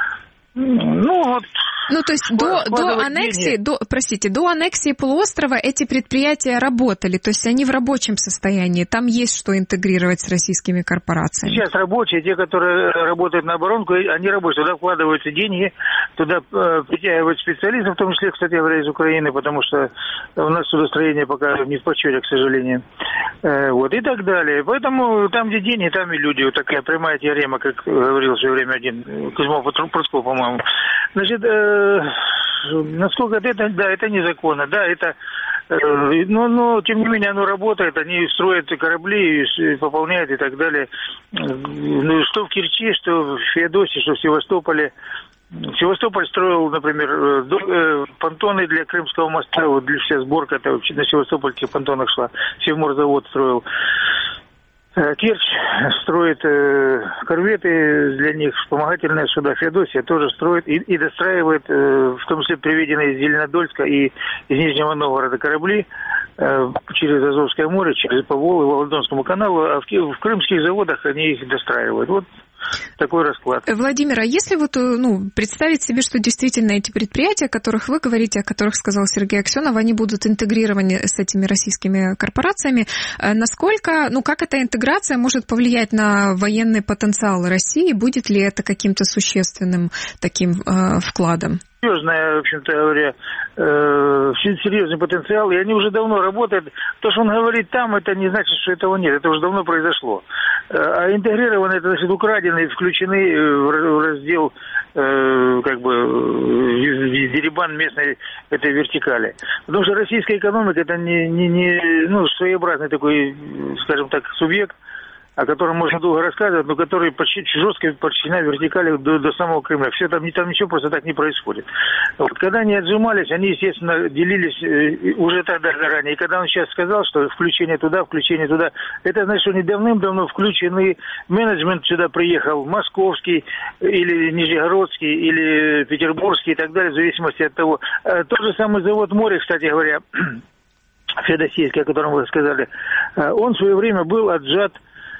Ну, вот... Ну, то есть до, до аннексии, до, простите, до аннексии полуострова эти предприятия работали, то есть они в рабочем состоянии, там есть что интегрировать с российскими корпорациями. Сейчас рабочие, те, которые работают на оборонку, они работают, туда вкладываются деньги, туда э, притягивают специалистов, в том числе, кстати говоря, из Украины, потому что у нас судостроение пока не в почете, к сожалению, э, вот, и так далее. Поэтому там, где деньги, там и люди, вот такая прямая теорема, как говорил в свое время один Кузьмов Пруцков, по-моему. Значит, э, насколько это, да, это незаконно, да, это, э, но, но, тем не менее, оно работает, они строят корабли, и пополняют и так далее. Ну, что в Керчи, что в Феодосии, что в Севастополе. Севастополь строил, например, понтоны для Крымского моста, вот для вся сборка, это вообще на севастопольских понтонах шла, Севморзавод строил. Керчь строит э, корветы для них, вспомогательные суда. Феодосия тоже строит и, и достраивает, э, в том числе приведенные из Зеленодольска и из Нижнего Новгорода корабли э, через Азовское море, через по Волге, Волгодонскому каналу, а в, в крымских заводах они их достраивают. Вот такой расклад. Владимир, а если вот, ну, представить себе, что действительно эти предприятия, о которых вы говорите, о которых сказал Сергей Аксенов, они будут интегрированы с этими российскими корпорациями, насколько, ну, как эта интеграция может повлиять на военный потенциал России? Будет ли это каким-то существенным таким э, вкладом? Серьезная, в общем-то говоря, э, серьезный потенциал, и они уже давно работают. То, что он говорит там, это не значит, что этого нет, это уже давно произошло. А интегрированы, это значит украдены, включены в раздел, э, как бы, дерибан местной этой вертикали. Потому что российская экономика это не, не, не ну, своеобразный такой, скажем так, субъект, о котором можно долго рассказывать, но который почти жестко подчинена вертикали до, до самого Кремля. Все там, там ничего просто так не происходит. Вот, когда они отжимались, они, естественно, делились э, уже тогда заранее. И когда он сейчас сказал, что включение туда, включение туда, это значит, что они давным-давно включены. Менеджмент сюда приехал московский, или нижегородский, или петербургский и так далее, в зависимости от того. Э, тот же самый завод «Море», кстати говоря, феодосийский, о котором вы сказали, э, он в свое время был отжат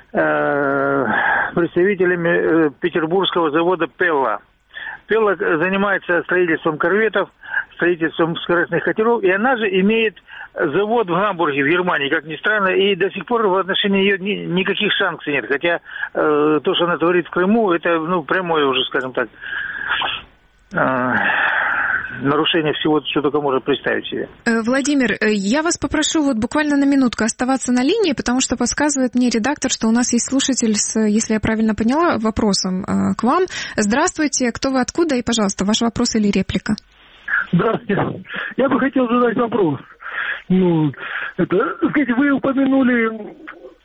представителями петербургского завода «Пелла». «Пелла» занимается строительством корветов, строительством скоростных катеров, и она же имеет завод в Гамбурге, в Германии, как ни странно, и до сих пор в отношении ее ни, никаких санкций нет, хотя э, то, что она творит в Крыму, это, ну, прямое уже, скажем так, э, нарушение всего, что только можно представить себе. Владимир, я вас попрошу вот буквально на минутку оставаться на линии, потому что подсказывает мне редактор, что у нас есть слушатель с, если я правильно поняла, вопросом к вам. Здравствуйте, кто вы, откуда, и, пожалуйста, ваш вопрос или реплика. Здравствуйте. Я бы хотел задать вопрос. Ну, это, скажите, вы упомянули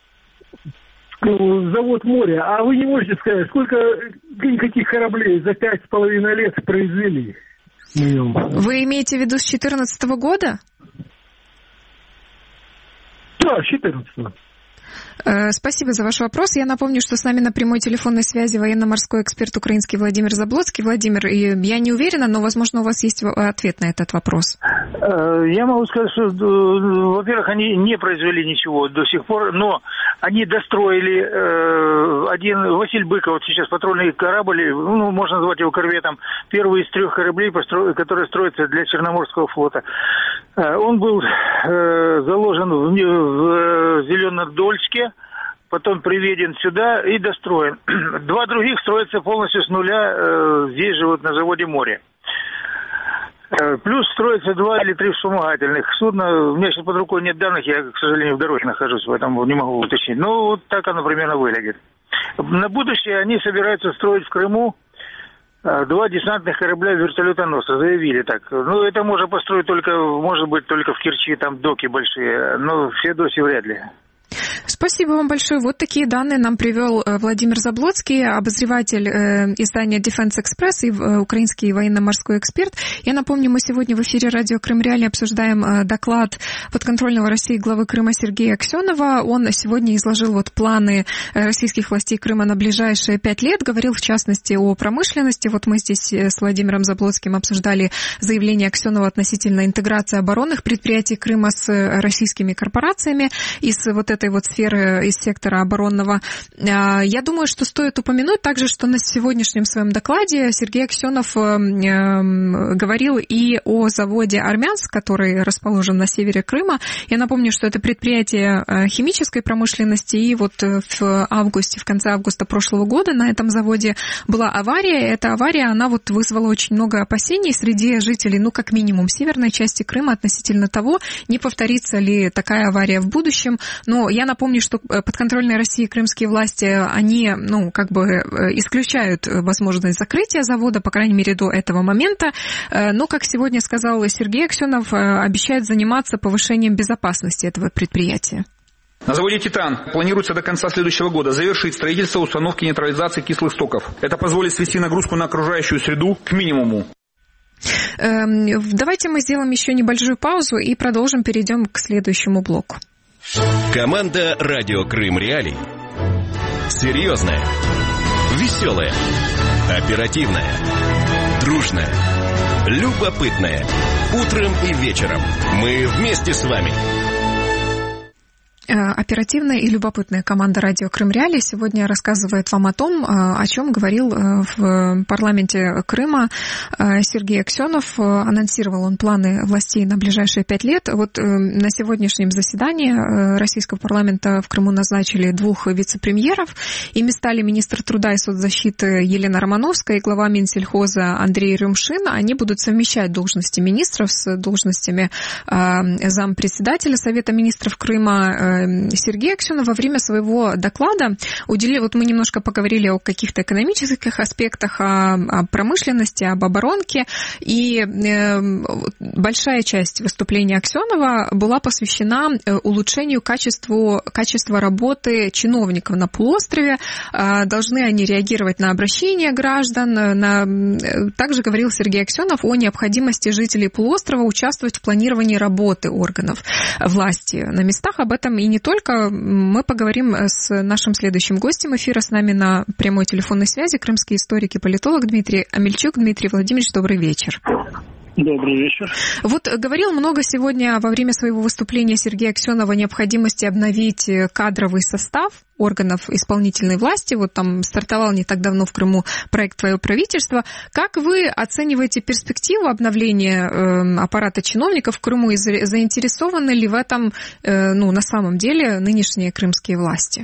ну, завод «Море», а вы не можете сказать, сколько каких кораблей за пять с половиной лет произвели? Вы имеете в виду с четырнадцатого года? Да, с четырнадцатого. Спасибо за ваш вопрос. Я напомню, что с нами на прямой телефонной связи военно-морской эксперт украинский Владимир Заблоцкий. Владимир, я не уверена, но, возможно, у вас есть ответ на этот вопрос. Я могу сказать, что, во-первых, они не произвели ничего до сих пор, но они достроили один Василь Быков, вот сейчас патрульный корабль, ну, можно назвать его корветом, первый из трех кораблей, которые строятся для Черноморского флота. Он был заложен в Зеленодольске, потом приведен сюда и достроен. Два других строятся полностью с нуля э, здесь же, вот на заводе «Море». Э, плюс строятся два или три вспомогательных судна. У меня сейчас под рукой нет данных, я, к сожалению, в дороге нахожусь, поэтому не могу уточнить. Ну, вот так оно примерно выглядит. На будущее они собираются строить в Крыму э, два десантных корабля вертолетоносца. Заявили так. Ну, это можно построить только, может быть, только в Керчи, там доки большие, но в Феодосии вряд ли. Спасибо вам большое. Вот такие данные нам привел Владимир Заблоцкий, обозреватель э, издания Defense Express и э, украинский военно-морской эксперт. Я напомню, мы сегодня в эфире радио Крым Реали обсуждаем э, доклад подконтрольного России главы Крыма Сергея Аксенова. Он сегодня изложил вот планы российских властей Крыма на ближайшие пять лет, говорил в частности о промышленности. Вот мы здесь с Владимиром Заблоцким обсуждали заявление Аксенова относительно интеграции оборонных предприятий Крыма с российскими корпорациями из вот этой вот сферы, из сектора оборонного. Я думаю, что стоит упомянуть также, что на сегодняшнем своем докладе Сергей Аксенов говорил и о заводе «Армянск», который расположен на севере Крыма. Я напомню, что это предприятие химической промышленности, и вот в августе, в конце августа прошлого года на этом заводе была авария. Эта авария, она вот вызвала очень много опасений среди жителей, ну, как минимум, северной части Крыма относительно того, не повторится ли такая авария в будущем. Но я напомню, что подконтрольные России крымские власти, они, ну, как бы исключают возможность закрытия завода, по крайней мере, до этого момента. Но, как сегодня сказал Сергей Аксенов, обещает заниматься повышением безопасности этого предприятия. На заводе «Титан» планируется до конца следующего года завершить строительство установки нейтрализации кислых стоков. Это позволит свести нагрузку на окружающую среду к минимуму. Давайте мы сделаем еще небольшую паузу и продолжим, перейдем к следующему блоку. Команда «Радио Крым Реалий». Серьезная, веселая, оперативная, дружная, любопытная. Утром и вечером мы вместе с вами. Оперативная и любопытная команда радио Крым Реалии сегодня рассказывает вам о том, о чем говорил в парламенте Крыма Сергей Аксенов. Анонсировал он планы властей на ближайшие пять лет. Вот на сегодняшнем заседании российского парламента в Крыму назначили двух вице-премьеров. Ими стали министр труда и соцзащиты Елена Романовская и глава Минсельхоза Андрей Рюмшин. Они будут совмещать должности министров с должностями зампредседателя Совета министров Крыма. Сергей Аксенов во время своего доклада уделил, вот мы немножко поговорили о каких-то экономических аспектах, о, о промышленности, об оборонке, и э, большая часть выступления Аксенова была посвящена улучшению качеству, качества работы чиновников на полуострове. Э, должны они реагировать на обращения граждан. На... Также говорил Сергей Аксенов о необходимости жителей полуострова участвовать в планировании работы органов власти на местах. Об этом и не только. Мы поговорим с нашим следующим гостем эфира. С нами на прямой телефонной связи крымский историк и политолог Дмитрий Амельчук. Дмитрий Владимирович, добрый вечер. Добрый вечер. Вот говорил много сегодня во время своего выступления Сергей Аксенов о необходимости обновить кадровый состав органов исполнительной власти. Вот там стартовал не так давно в Крыму проект «Твое правительство». Как вы оцениваете перспективу обновления э, аппарата чиновников в Крыму и заинтересованы ли в этом э, ну, на самом деле нынешние крымские власти?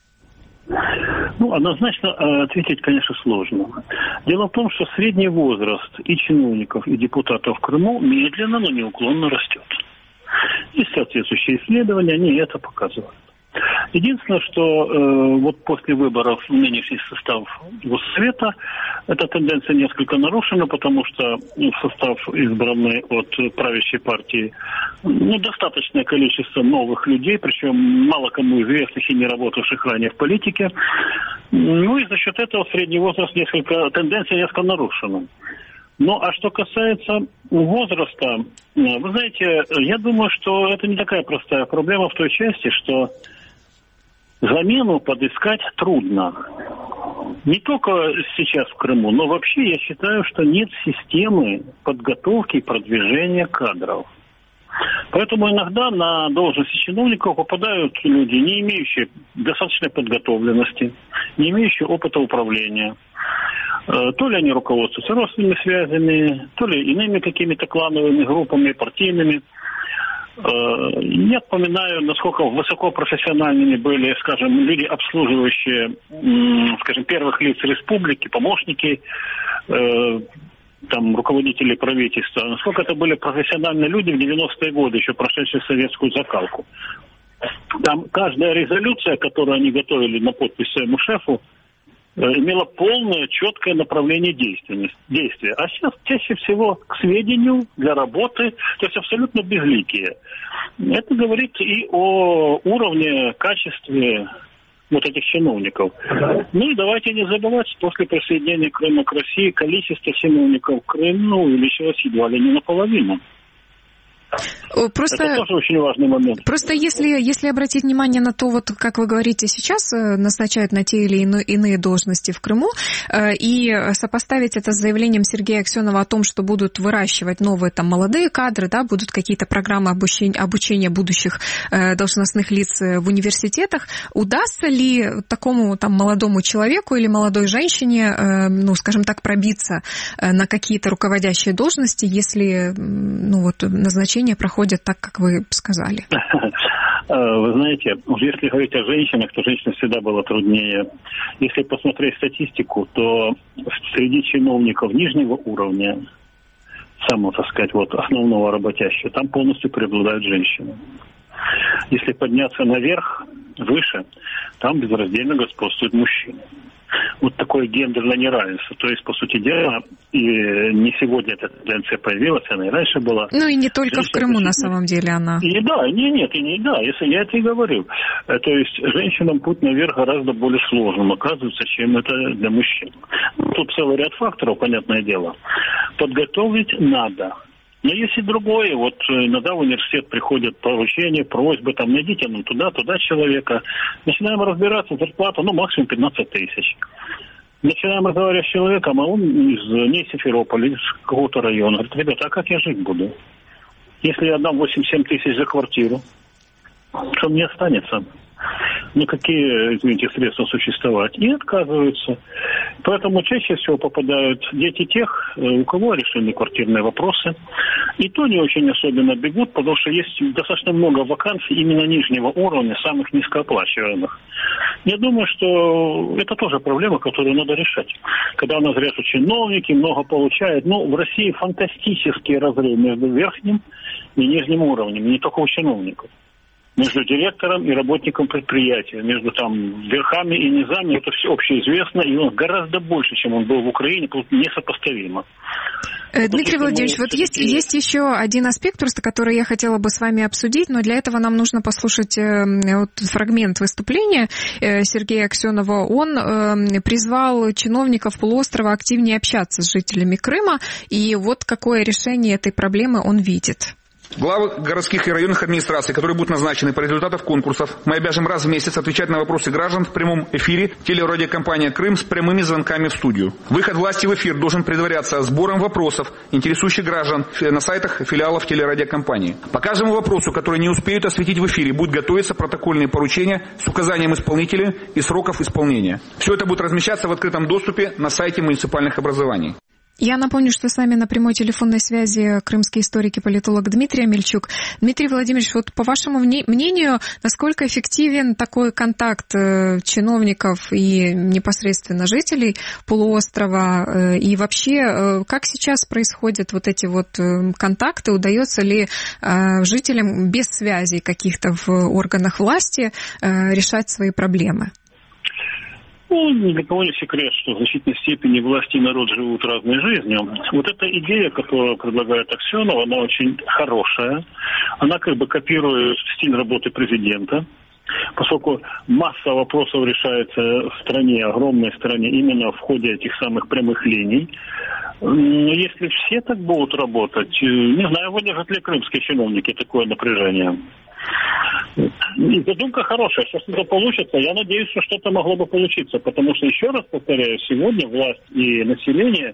Ну, однозначно ответить, конечно, сложно. Дело в том, что средний возраст и чиновников, и депутатов в Крыму медленно, но неуклонно растет. Есть соответствующие исследования, они это показывают. Единственное, что э, вот после выборов в нынешний состав Госсовета эта тенденция несколько нарушена, потому что в состав, избранный от правящей партии, ну, достаточное количество новых людей, причем мало кому известных и не работавших ранее в политике. Ну и за счет этого средний возраст несколько, тенденция несколько нарушена. Ну, а что касается возраста, вы знаете, я думаю, что это не такая простая проблема в той части, что замену подыскать трудно. Не только сейчас в Крыму, но вообще я считаю, что нет системы подготовки и продвижения кадров. Поэтому иногда на должности чиновников попадают люди, не имеющие достаточной подготовленности, не имеющие опыта управления. То ли они руководствуются родственными связями, то ли иными какими-то клановыми группами, партийными. Я вспоминаю, насколько высокопрофессиональными были, скажем, люди, обслуживающие, скажем, первых лиц республики, помощники, там, руководители правительства. Насколько это были профессиональные люди в девяностые годы, еще прошедшие советскую закалку. Там каждая резолюция, которую они готовили на подпись своему шефу, имела полное, четкое направление действия. А сейчас чаще всего к сведению, для работы, то есть абсолютно безликие. Это говорит и о уровне, качестве вот этих чиновников. Ну и давайте не забывать, после присоединения Крыма к России количество чиновников в Крыму увеличилось едва ли не наполовину. Просто, это тоже очень важный момент. Просто если, если обратить внимание на то, вот как вы говорите, сейчас назначают на те или иные, иные должности в Крыму, и сопоставить это с заявлением Сергея Аксенова о том, что будут выращивать новые там молодые кадры, да, будут какие-то программы обучения, обучения будущих должностных лиц в университетах, удастся ли такому там молодому человеку или молодой женщине, ну, скажем так, пробиться на какие-то руководящие должности, если, ну, вот, назначение проходят так, как вы сказали? Вы знаете, если говорить о женщинах, то женщинам всегда было труднее. Если посмотреть статистику, то среди чиновников нижнего уровня, самого, так сказать, вот основного работящего, там полностью преобладают женщины. Если подняться наверх, выше, там безраздельно господствуют мужчины. Вот такое гендерное неравенство. То есть, по сути дела, и не сегодня эта тенденция появилась, она и раньше была. Ну и не только женщина, в Крыму, на самом деле, она. И да, не, нет, и не, да, если я это и говорю. То есть, женщинам путь наверх гораздо более сложным оказывается, чем это для мужчин. Тут целый ряд факторов, понятное дело. Подготовить надо. Но есть и другое. Вот иногда в университет приходят поручения, просьбы, там, найдите нам туда, туда человека. Начинаем разбираться, зарплата, ну, максимум пятнадцать тысяч. Начинаем разговаривать с человеком, а он из не Симферополя, из какого-то района. Говорит, ребята, а как я жить буду? Если я отдам восемь-семь тысяч за квартиру, что мне останется? Ну, какие, извините, средства существовать? И отказываются. Поэтому чаще всего попадают дети тех, у кого решены квартирные вопросы. И то не очень особенно бегут, потому что есть достаточно много вакансий именно нижнего уровня, самых низкооплачиваемых. Я думаю, что это тоже проблема, которую надо решать. Когда у нас говорят, что чиновники много получают, ну, в России фантастический разрыв между верхним и нижним уровнем, не только у чиновников. Между директором и работником предприятия, между там верхами и низами, это все общеизвестно, и он гораздо больше, чем он был в Украине, несопоставимо. Дмитрий Владимирович, вот есть, есть еще один аспект, просто который я хотела бы с вами обсудить, но для этого нам нужно послушать вот, фрагмент выступления Сергея Аксенова. Он призвал чиновников полуострова активнее общаться с жителями Крыма, и вот какое решение этой проблемы он видит. Главы городских и районных администраций, которые будут назначены по результатам конкурсов, мы обяжем раз в месяц отвечать на вопросы граждан в прямом эфире телерадиокомпания «Крым» с прямыми звонками в студию. Выход власти в эфир должен предваряться сбором вопросов, интересующих граждан на сайтах филиалов телерадиокомпании. По каждому вопросу, который не успеют осветить в эфире, будут готовиться протокольные поручения с указанием исполнителя и сроков исполнения. Все это будет размещаться в открытом доступе на сайте муниципальных образований. Я напомню, что с вами на прямой телефонной связи крымский историк и политолог Дмитрий Амельчук. Дмитрий Владимирович, вот по вашему мнению, насколько эффективен такой контакт чиновников и непосредственно жителей полуострова? И вообще, как сейчас происходят вот эти вот контакты? Удается ли жителям без связей каких-то в органах власти решать свои проблемы? Ну, ни для кого не секрет, что в значительной степени власти и народ живут разной жизнью. Вот эта идея, которую предлагает Аксенов, она очень хорошая. Она как бы копирует стиль работы президента, поскольку масса вопросов решается в стране, огромной стране, именно в ходе этих самых прямых линий. Но если все так будут работать, не знаю, выдержат ли крымские чиновники такое напряжение. И задумка хорошая, что что-то получится. Я надеюсь, что что-то могло бы получиться, потому что, еще раз повторяю, сегодня власть и население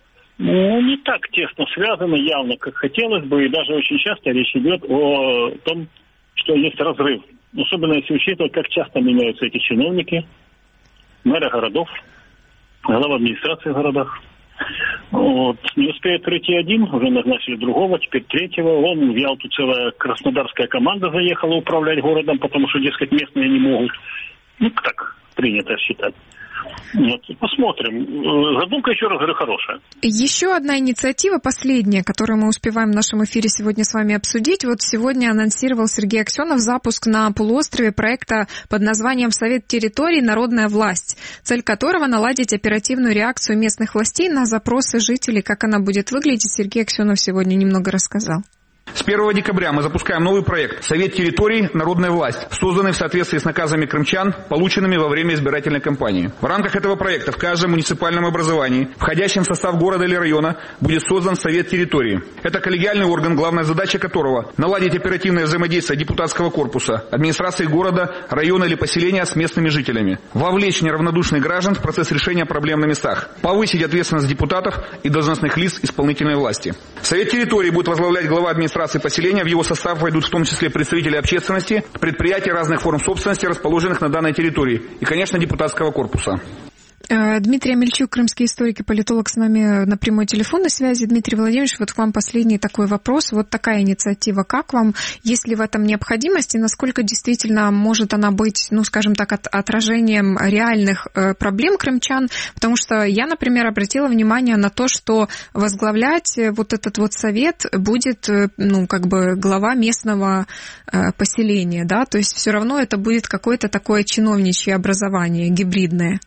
ну, не так тесно связаны явно, как хотелось бы, и даже очень часто речь идет о том, что есть разрыв. Особенно если учитывать, как часто меняются эти чиновники, мэры городов, главы администрации в городах. Вот. Не успеет прийти один, уже назначили другого, теперь третьего. Вон в Ялту целая краснодарская команда заехала управлять городом, потому что, дескать, местные не могут. Ну, так принято считать. Вот. Посмотрим. Задумка, еще раз говорю, хорошая. Еще одна инициатива, последняя, которую мы успеваем в нашем эфире сегодня с вами обсудить. Вот сегодня анонсировал Сергей Аксенов запуск на полуострове проекта под названием «Совет территорий. Народная власть», цель которого наладить оперативную реакцию местных властей на запросы жителей. Как она будет выглядеть, Сергей Аксенов сегодня немного рассказал. С первого декабря мы запускаем новый проект «Совет территорий. Народная власть», созданный в соответствии с наказами крымчан, полученными во время избирательной кампании. В рамках этого проекта в каждом муниципальном образовании, входящем в состав города или района, будет создан Совет территории. Это коллегиальный орган, главная задача которого – наладить оперативное взаимодействие депутатского корпуса, администрации города, района или поселения с местными жителями, вовлечь неравнодушных граждан в процесс решения проблем на местах, повысить ответственность депутатов и должностных лиц исполнительной власти. Совет территории будет возглавлять глава администрации поселения, в его состав войдут в том числе представители общественности, предприятий разных форм собственности, расположенных на данной территории, и, конечно, депутатского корпуса. Дмитрий Амельчук, крымский историк и политолог, с нами на прямой телефонной связи. Дмитрий Владимирович, вот к вам последний такой вопрос. Вот такая инициатива. Как вам, есть ли в этом необходимость, и насколько действительно может она быть, ну, скажем так, от, отражением реальных э, проблем крымчан? Потому что я, например, обратила внимание на то, что возглавлять вот этот вот совет будет, э, ну, как бы глава местного э, поселения, да? То есть все равно это будет какое-то такое чиновничье образование, гибридное.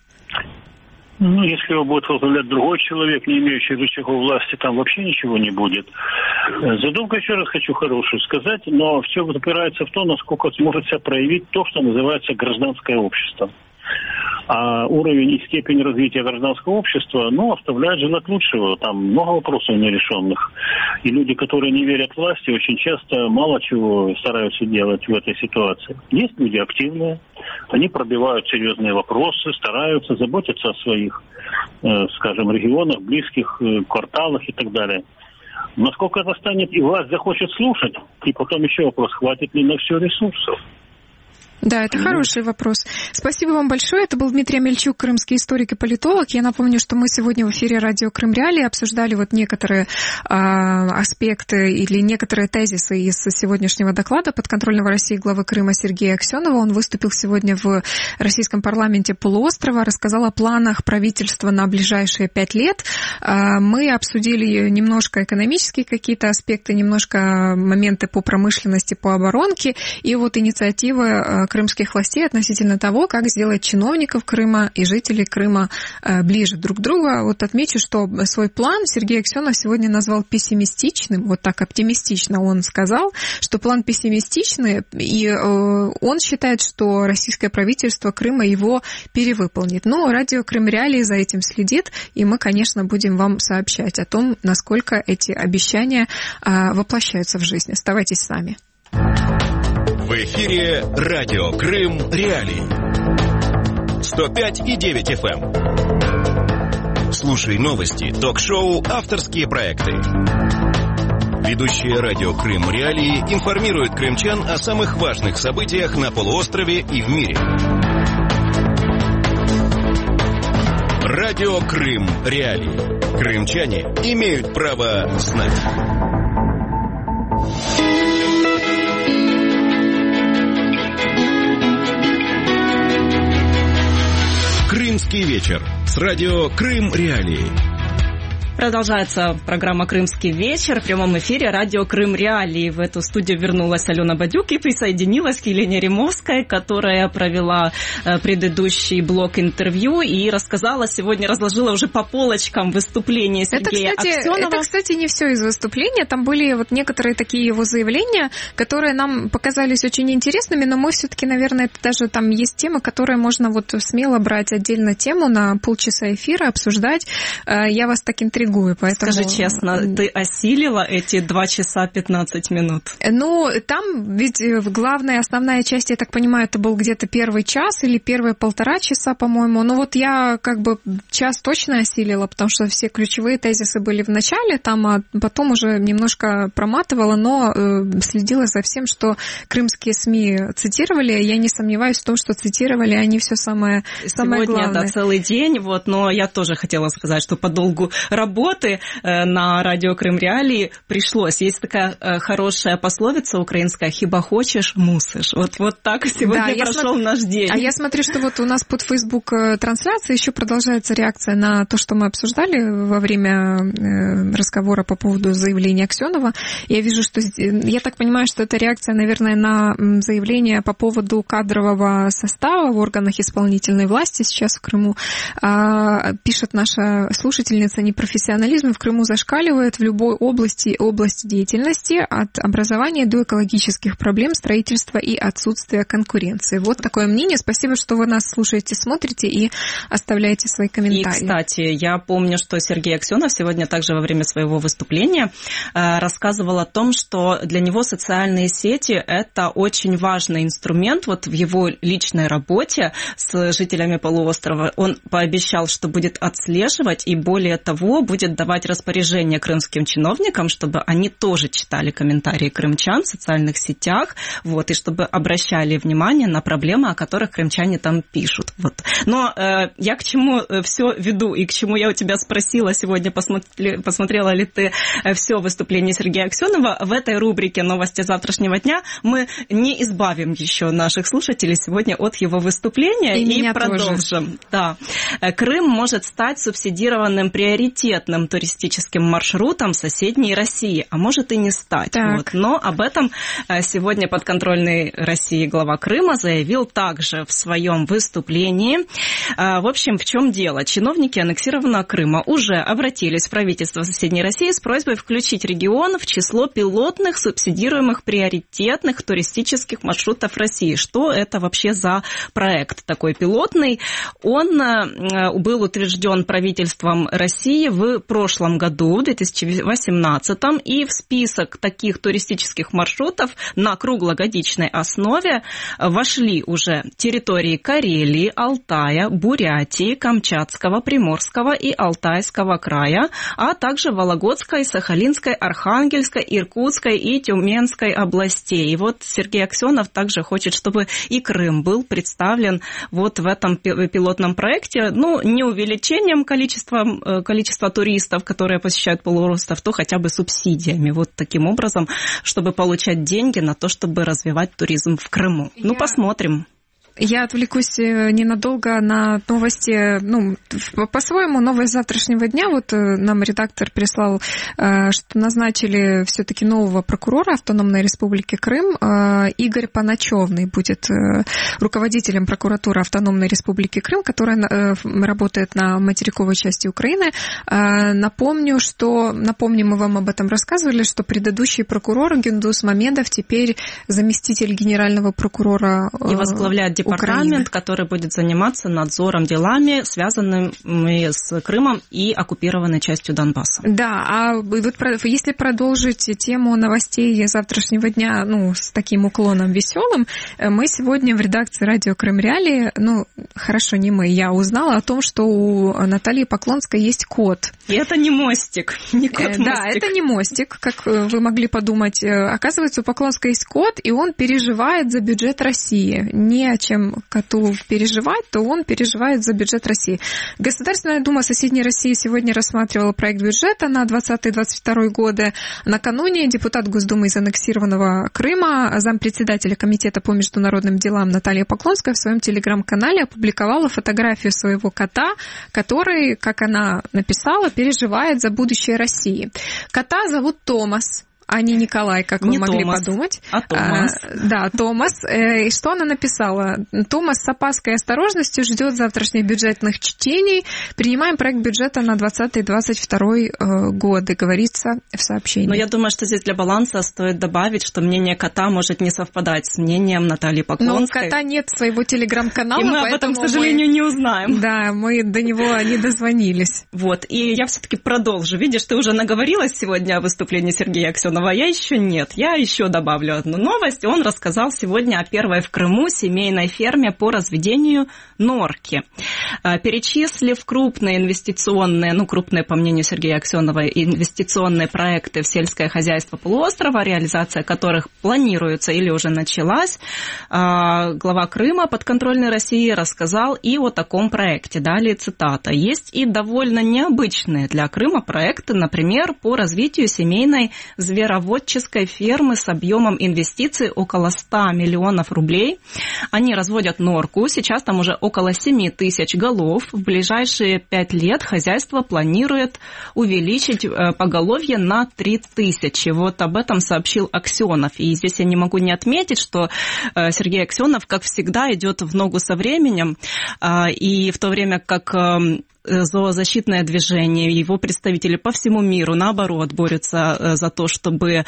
Ну, если его будет возглавлять другой человек, не имеющий рычагов власти, там вообще ничего не будет. Задумка, еще раз хочу хорошую сказать, но все упирается в то, насколько сможет себя проявить то, что называется гражданское общество. А уровень и степень развития гражданского общества, ну, оставляет желать лучшего. Там много вопросов нерешенных. И люди, которые не верят власти, очень часто мало чего стараются делать в этой ситуации. Есть люди активные, они пробивают серьезные вопросы, стараются, заботятся о своих, э, скажем, регионах, близких, э, кварталах и так далее. Насколько это станет и вас захочет слушать, и потом еще вопрос, хватит ли на все ресурсов. Да, это хороший вопрос. Спасибо вам большое. Это был Дмитрий Амельчук, крымский историк и политолог. Я напомню, что мы сегодня в эфире радио Крым Реалии обсуждали вот некоторые э, аспекты или некоторые тезисы из сегодняшнего доклада подконтрольного России главы Крыма Сергея Аксенова. Он выступил сегодня в российском парламенте полуострова, рассказал о планах правительства на ближайшие пять лет. Э, мы обсудили немножко экономические какие-то аспекты, немножко моменты по промышленности, по оборонке и вот инициативы крымских властей относительно того, как сделать чиновников Крыма и жителей Крыма ближе друг к другу. Вот отмечу, что свой план Сергей Аксенов сегодня назвал пессимистичным, вот так оптимистично он сказал, что план пессимистичный, и он считает, что российское правительство Крыма его перевыполнит. Но радио Крым Реалии за этим следит, и мы, конечно, будем вам сообщать о том, насколько эти обещания воплощаются в жизнь. Оставайтесь с нами. В эфире радио Крым Реалии. сто пять и девять эф эм. Слушай новости, ток-шоу, авторские проекты. Ведущие радио Крым Реалии информируют крымчан о самых важных событиях на полуострове и в мире. Радио Крым Реалии. Крымчане имеют право знать. Крымский вечер с радио Крым Реалии. Продолжается программа «Крымский вечер» в прямом эфире радио Крым Реалии. В эту студию вернулась Алена Бадюк и присоединилась к Елене Римовской, которая провела предыдущий блок интервью и рассказала сегодня, разложила уже по полочкам выступление Сергея это, кстати, Аксенова. Это, кстати, не все из выступления. Там были вот некоторые такие его заявления, которые нам показались очень интересными, но мы все-таки, наверное, это даже там есть темы, которые можно вот смело брать отдельно тему на полчаса эфира, обсуждать. Я вас так интригую. Поэтому... Скажи честно, ты осилила эти два часа пятнадцать минут? Ну, там ведь главная, основная часть, я так понимаю, это был где-то первый час или первые полтора часа, по-моему. Ну вот я как бы час точно осилила, потому что все ключевые тезисы были в начале, там, а потом уже немножко проматывала, но следила за всем, что крымские СМИ цитировали. Я не сомневаюсь в том, что цитировали они все самое, самое Сегодня, главное. Да, целый день, вот, но я тоже хотела сказать, что по долгу работы на радио Крым Реалии пришлось. Есть такая хорошая пословица украинская: «Хиба хочешь, мусиш». Вот, вот так сегодня да, прошел смотр... наш день. А я смотрю, что вот у нас под Facebook трансляция еще продолжается реакция на то, что мы обсуждали во время разговора по поводу заявления Аксенова. Я вижу, что... Я так понимаю, что это реакция, наверное, на заявление по поводу кадрового состава в органах исполнительной власти сейчас в Крыму. Пишет наша слушательница: непрофессиональный Профессионализм в Крыму зашкаливает в любой области, области деятельности, от образования до экологических проблем, строительства и отсутствия конкуренции. Вот такое мнение. Спасибо, что вы нас слушаете, смотрите и оставляете свои комментарии. И, кстати, я помню, что Сергей Аксенов сегодня также во время своего выступления рассказывал о том, что для него социальные сети – это очень важный инструмент вот в его личной работе с жителями полуострова. Он пообещал, что будет отслеживать и, более того, будет давать распоряжение крымским чиновникам, чтобы они тоже читали комментарии крымчан в социальных сетях, вот, и чтобы обращали внимание на проблемы, о которых крымчане там пишут. Вот. Но э, я к чему все веду и к чему я у тебя спросила сегодня, посмотри, посмотрела ли ты все выступление Сергея Аксенова, в этой рубрике «Новости завтрашнего дня» мы не избавим еще наших слушателей сегодня от его выступления и, и продолжим. Да. Крым может стать субсидированным приоритетным туристическим маршрутом соседней России, а может и не стать. Вот. Но об этом сегодня подконтрольный России глава Крыма заявил также в своем выступлении. В общем, в чем дело? Чиновники аннексированного Крыма уже обратились в правительство соседней России с просьбой включить регион в число пилотных, субсидируемых, приоритетных туристических маршрутов России. Что это вообще за проект такой пилотный? Он был утвержден правительством России в в прошлом году, в две тысячи восемнадцатом, и в список таких туристических маршрутов на круглогодичной основе вошли уже территории Карелии, Алтая, Бурятии, Камчатского, Приморского и Алтайского края, а также Вологодской, Сахалинской, Архангельской, Иркутской и Тюменской областей. И вот Сергей Аксенов также хочет, чтобы и Крым был представлен вот в этом пилотном проекте, ну, не увеличением количества, количества туристов, которые посещают полуостров, то хотя бы субсидиями. Вот таким образом, чтобы получать деньги на то, чтобы развивать туризм в Крыму. Я... Ну, посмотрим. Я отвлекусь ненадолго на новости, ну, по-своему, новость завтрашнего дня. Вот нам редактор прислал, что назначили все-таки нового прокурора Автономной Республики Крым. Игорь Поначевный будет руководителем прокуратуры Автономной Республики Крым, которая работает на материковой части Украины. Напомню, что, напомним, мы вам об этом рассказывали, что предыдущий прокурор Гюндуз Мамедов теперь заместитель генерального прокурора и возглавляет департамент, Украины, который будет заниматься надзором делами, связанными с Крымом и оккупированной частью Донбасса. Да, а вот если продолжить тему новостей завтрашнего дня, ну, с таким уклоном веселым, мы сегодня в редакции радио Крым Реалии, ну, хорошо, не мы, я узнала о том, что у Натальи Поклонской есть кот. И это не мостик, не кот-мостик. Да, это не мостик, как вы могли подумать. Оказывается, у Поклонской есть кот, и он переживает за бюджет России. Не о чем коту переживать, то он переживает за бюджет России. Государственная дума соседней России сегодня рассматривала проект бюджета на двадцатый-двадцать второй годы. Накануне депутат Госдумы из аннексированного Крыма, зампредседателя Комитета по международным делам Наталья Поклонская в своем телеграм-канале опубликовала фотографию своего кота, который, как она написала, переживает за будущее России. Кота зовут Томас, а не Николай, как не вы могли Томас, подумать. А Томас. А, да, Томас. И что она написала? Томас с опаской и осторожностью ждет завтрашних бюджетных чтений. Принимаем проект бюджета на двадцатый-двадцать второй годы, говорится в сообщении. Но я думаю, что здесь для баланса стоит добавить, что мнение кота может не совпадать с мнением Натальи Поклонской. Но у кота нет своего телеграм-канала, и мы об этом, к сожалению, мы... не узнаем. Да, мы до него не дозвонились. Вот, и я все-таки продолжу. Видишь, ты уже наговорилась сегодня о выступлении Сергея Аксенова, а я еще нет. Я еще добавлю одну новость. Он рассказал сегодня о первой в Крыму семейной ферме по разведению норки. Перечислив крупные инвестиционные, ну, крупные, по мнению Сергея Аксенова, инвестиционные проекты в сельское хозяйство полуострова, реализация которых планируется или уже началась, глава Крыма подконтрольной России рассказал и о таком проекте. Далее цитата. Есть и довольно необычные для Крыма проекты, например, по развитию семейной звероводческой фермы с объемом инвестиций около ста миллионов рублей. Они разводят норку. Сейчас там уже около семи тысяч голов. В ближайшие пять лет хозяйство планирует увеличить поголовье на три тысячи. Вот об этом сообщил Аксенов. И здесь я не могу не отметить, что Сергей Аксенов, как всегда, идет в ногу со временем. И в то время как зоозащитное движение, его представители по всему миру, наоборот, борются за то, чтобы,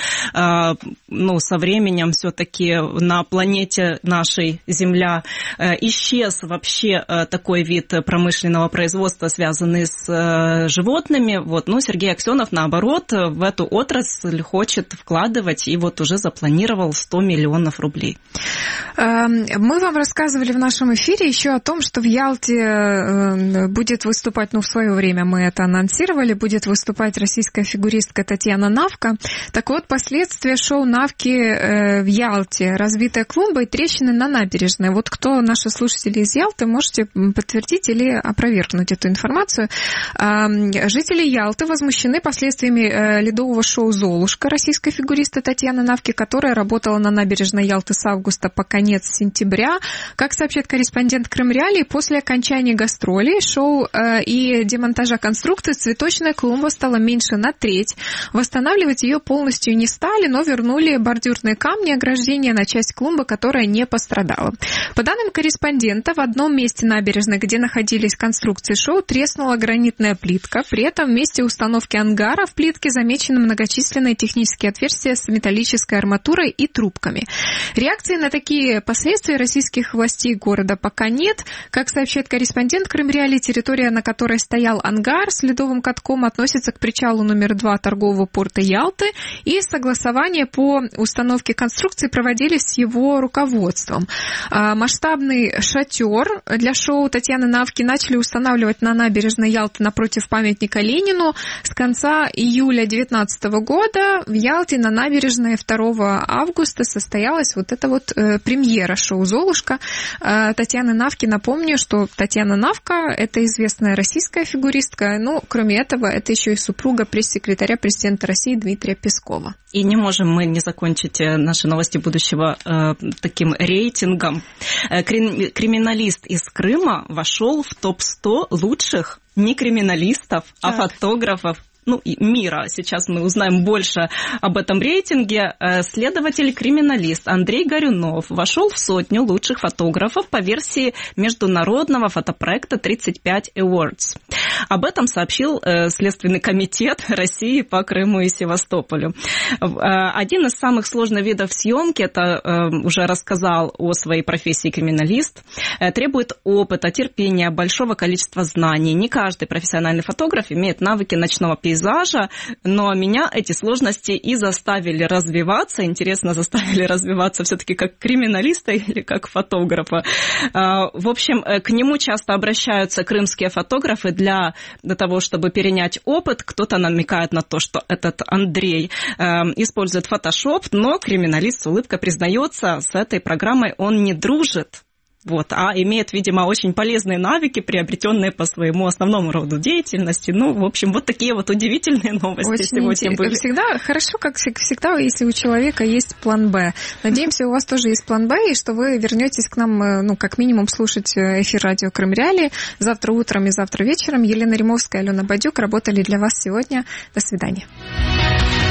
ну, со временем все-таки на планете нашей Земля исчез вообще такой вид промышленного производства, связанный с животными. Вот, ну, Сергей Аксенов, наоборот, в эту отрасль хочет вкладывать и вот уже запланировал сто миллионов рублей. Мы вам рассказывали в нашем эфире еще о том, что в Ялте будет выступать выступать, ну, в свое время мы это анонсировали, будет выступать российская фигуристка Татьяна Навка. Так вот, последствия шоу Навки э, в Ялте, разбитая клумба и трещины на набережной. Вот кто наши слушатели из Ялты, можете подтвердить или опровергнуть эту информацию. Э, жители Ялты возмущены последствиями э, ледового шоу «Золушка» российской фигуристы Татьяны Навки, которая работала на набережной Ялты с августа по конец сентября. Как сообщает корреспондент Крым Реалии, после окончания гастролей, шоу э, и демонтажа конструкции цветочная клумба стала меньше на треть. Восстанавливать ее полностью не стали, но вернули бордюрные камни ограждения на часть клумбы, которая не пострадала. По данным корреспондента, в одном месте набережной, где находились конструкции шоу, треснула гранитная плитка. При этом в месте установки ангара в плитке замечены многочисленные технические отверстия с металлической арматурой и трубками. Реакции на такие последствия российских властей города пока нет. Как сообщает корреспондент Крым Реалии, территория, на которой стоял ангар с ледовым катком, относится к причалу номер два торгового порта Ялты, и согласования по установке конструкции проводились с его руководством. Масштабный шатер для шоу Татьяны Навки начали устанавливать на набережной Ялты напротив памятника Ленину. С конца июля две тысячи девятнадцатого года в Ялте на набережной второго августа состоялась вот эта вот э, премьера шоу «Золушка» э, Татьяны Навки. Напомню, что Татьяна Навка – это известная российская фигуристка, но кроме этого это еще и супруга пресс-секретаря президента России Дмитрия Пескова. И не можем мы не закончить наши новости будущего э, таким рейтингом. Крим, криминалист из Крыма вошел в топ сто лучших не криминалистов, так. а фотографов ну, мира. Сейчас мы узнаем больше об этом рейтинге. Следователь-криминалист Андрей Горюнов вошел в сотню лучших фотографов по версии международного фотопроекта тридцать пять Awards. Об этом сообщил Следственный комитет России по Крыму и Севастополю. Один из самых сложных видов съемки, это уже рассказал о своей профессии криминалист, требует опыта, терпения, большого количества знаний. Не каждый профессиональный фотограф имеет навыки ночного пейзажа, пейзажа, но меня эти сложности и заставили развиваться. Интересно, заставили развиваться все-таки как криминалиста или как фотографа. В общем, к нему часто обращаются крымские фотографы для, для того, чтобы перенять опыт. Кто-то намекает на то, что этот Андрей использует фотошоп, но криминалист с улыбкой признается, с этой программой он не дружит. Вот, а имеет, видимо, очень полезные навыки, приобретенные по своему основному роду деятельности. Ну, в общем, вот такие вот удивительные новости очень сегодня интересно. были. Всегда хорошо, как всегда, если у человека есть план «Б». Надеемся, у вас тоже есть план «Б», и что вы вернетесь к нам, ну, как минимум, слушать эфир радио Крым Реалии. Завтра утром и завтра вечером Елена Римовская и Алена Бадюк работали для вас сегодня. До свидания.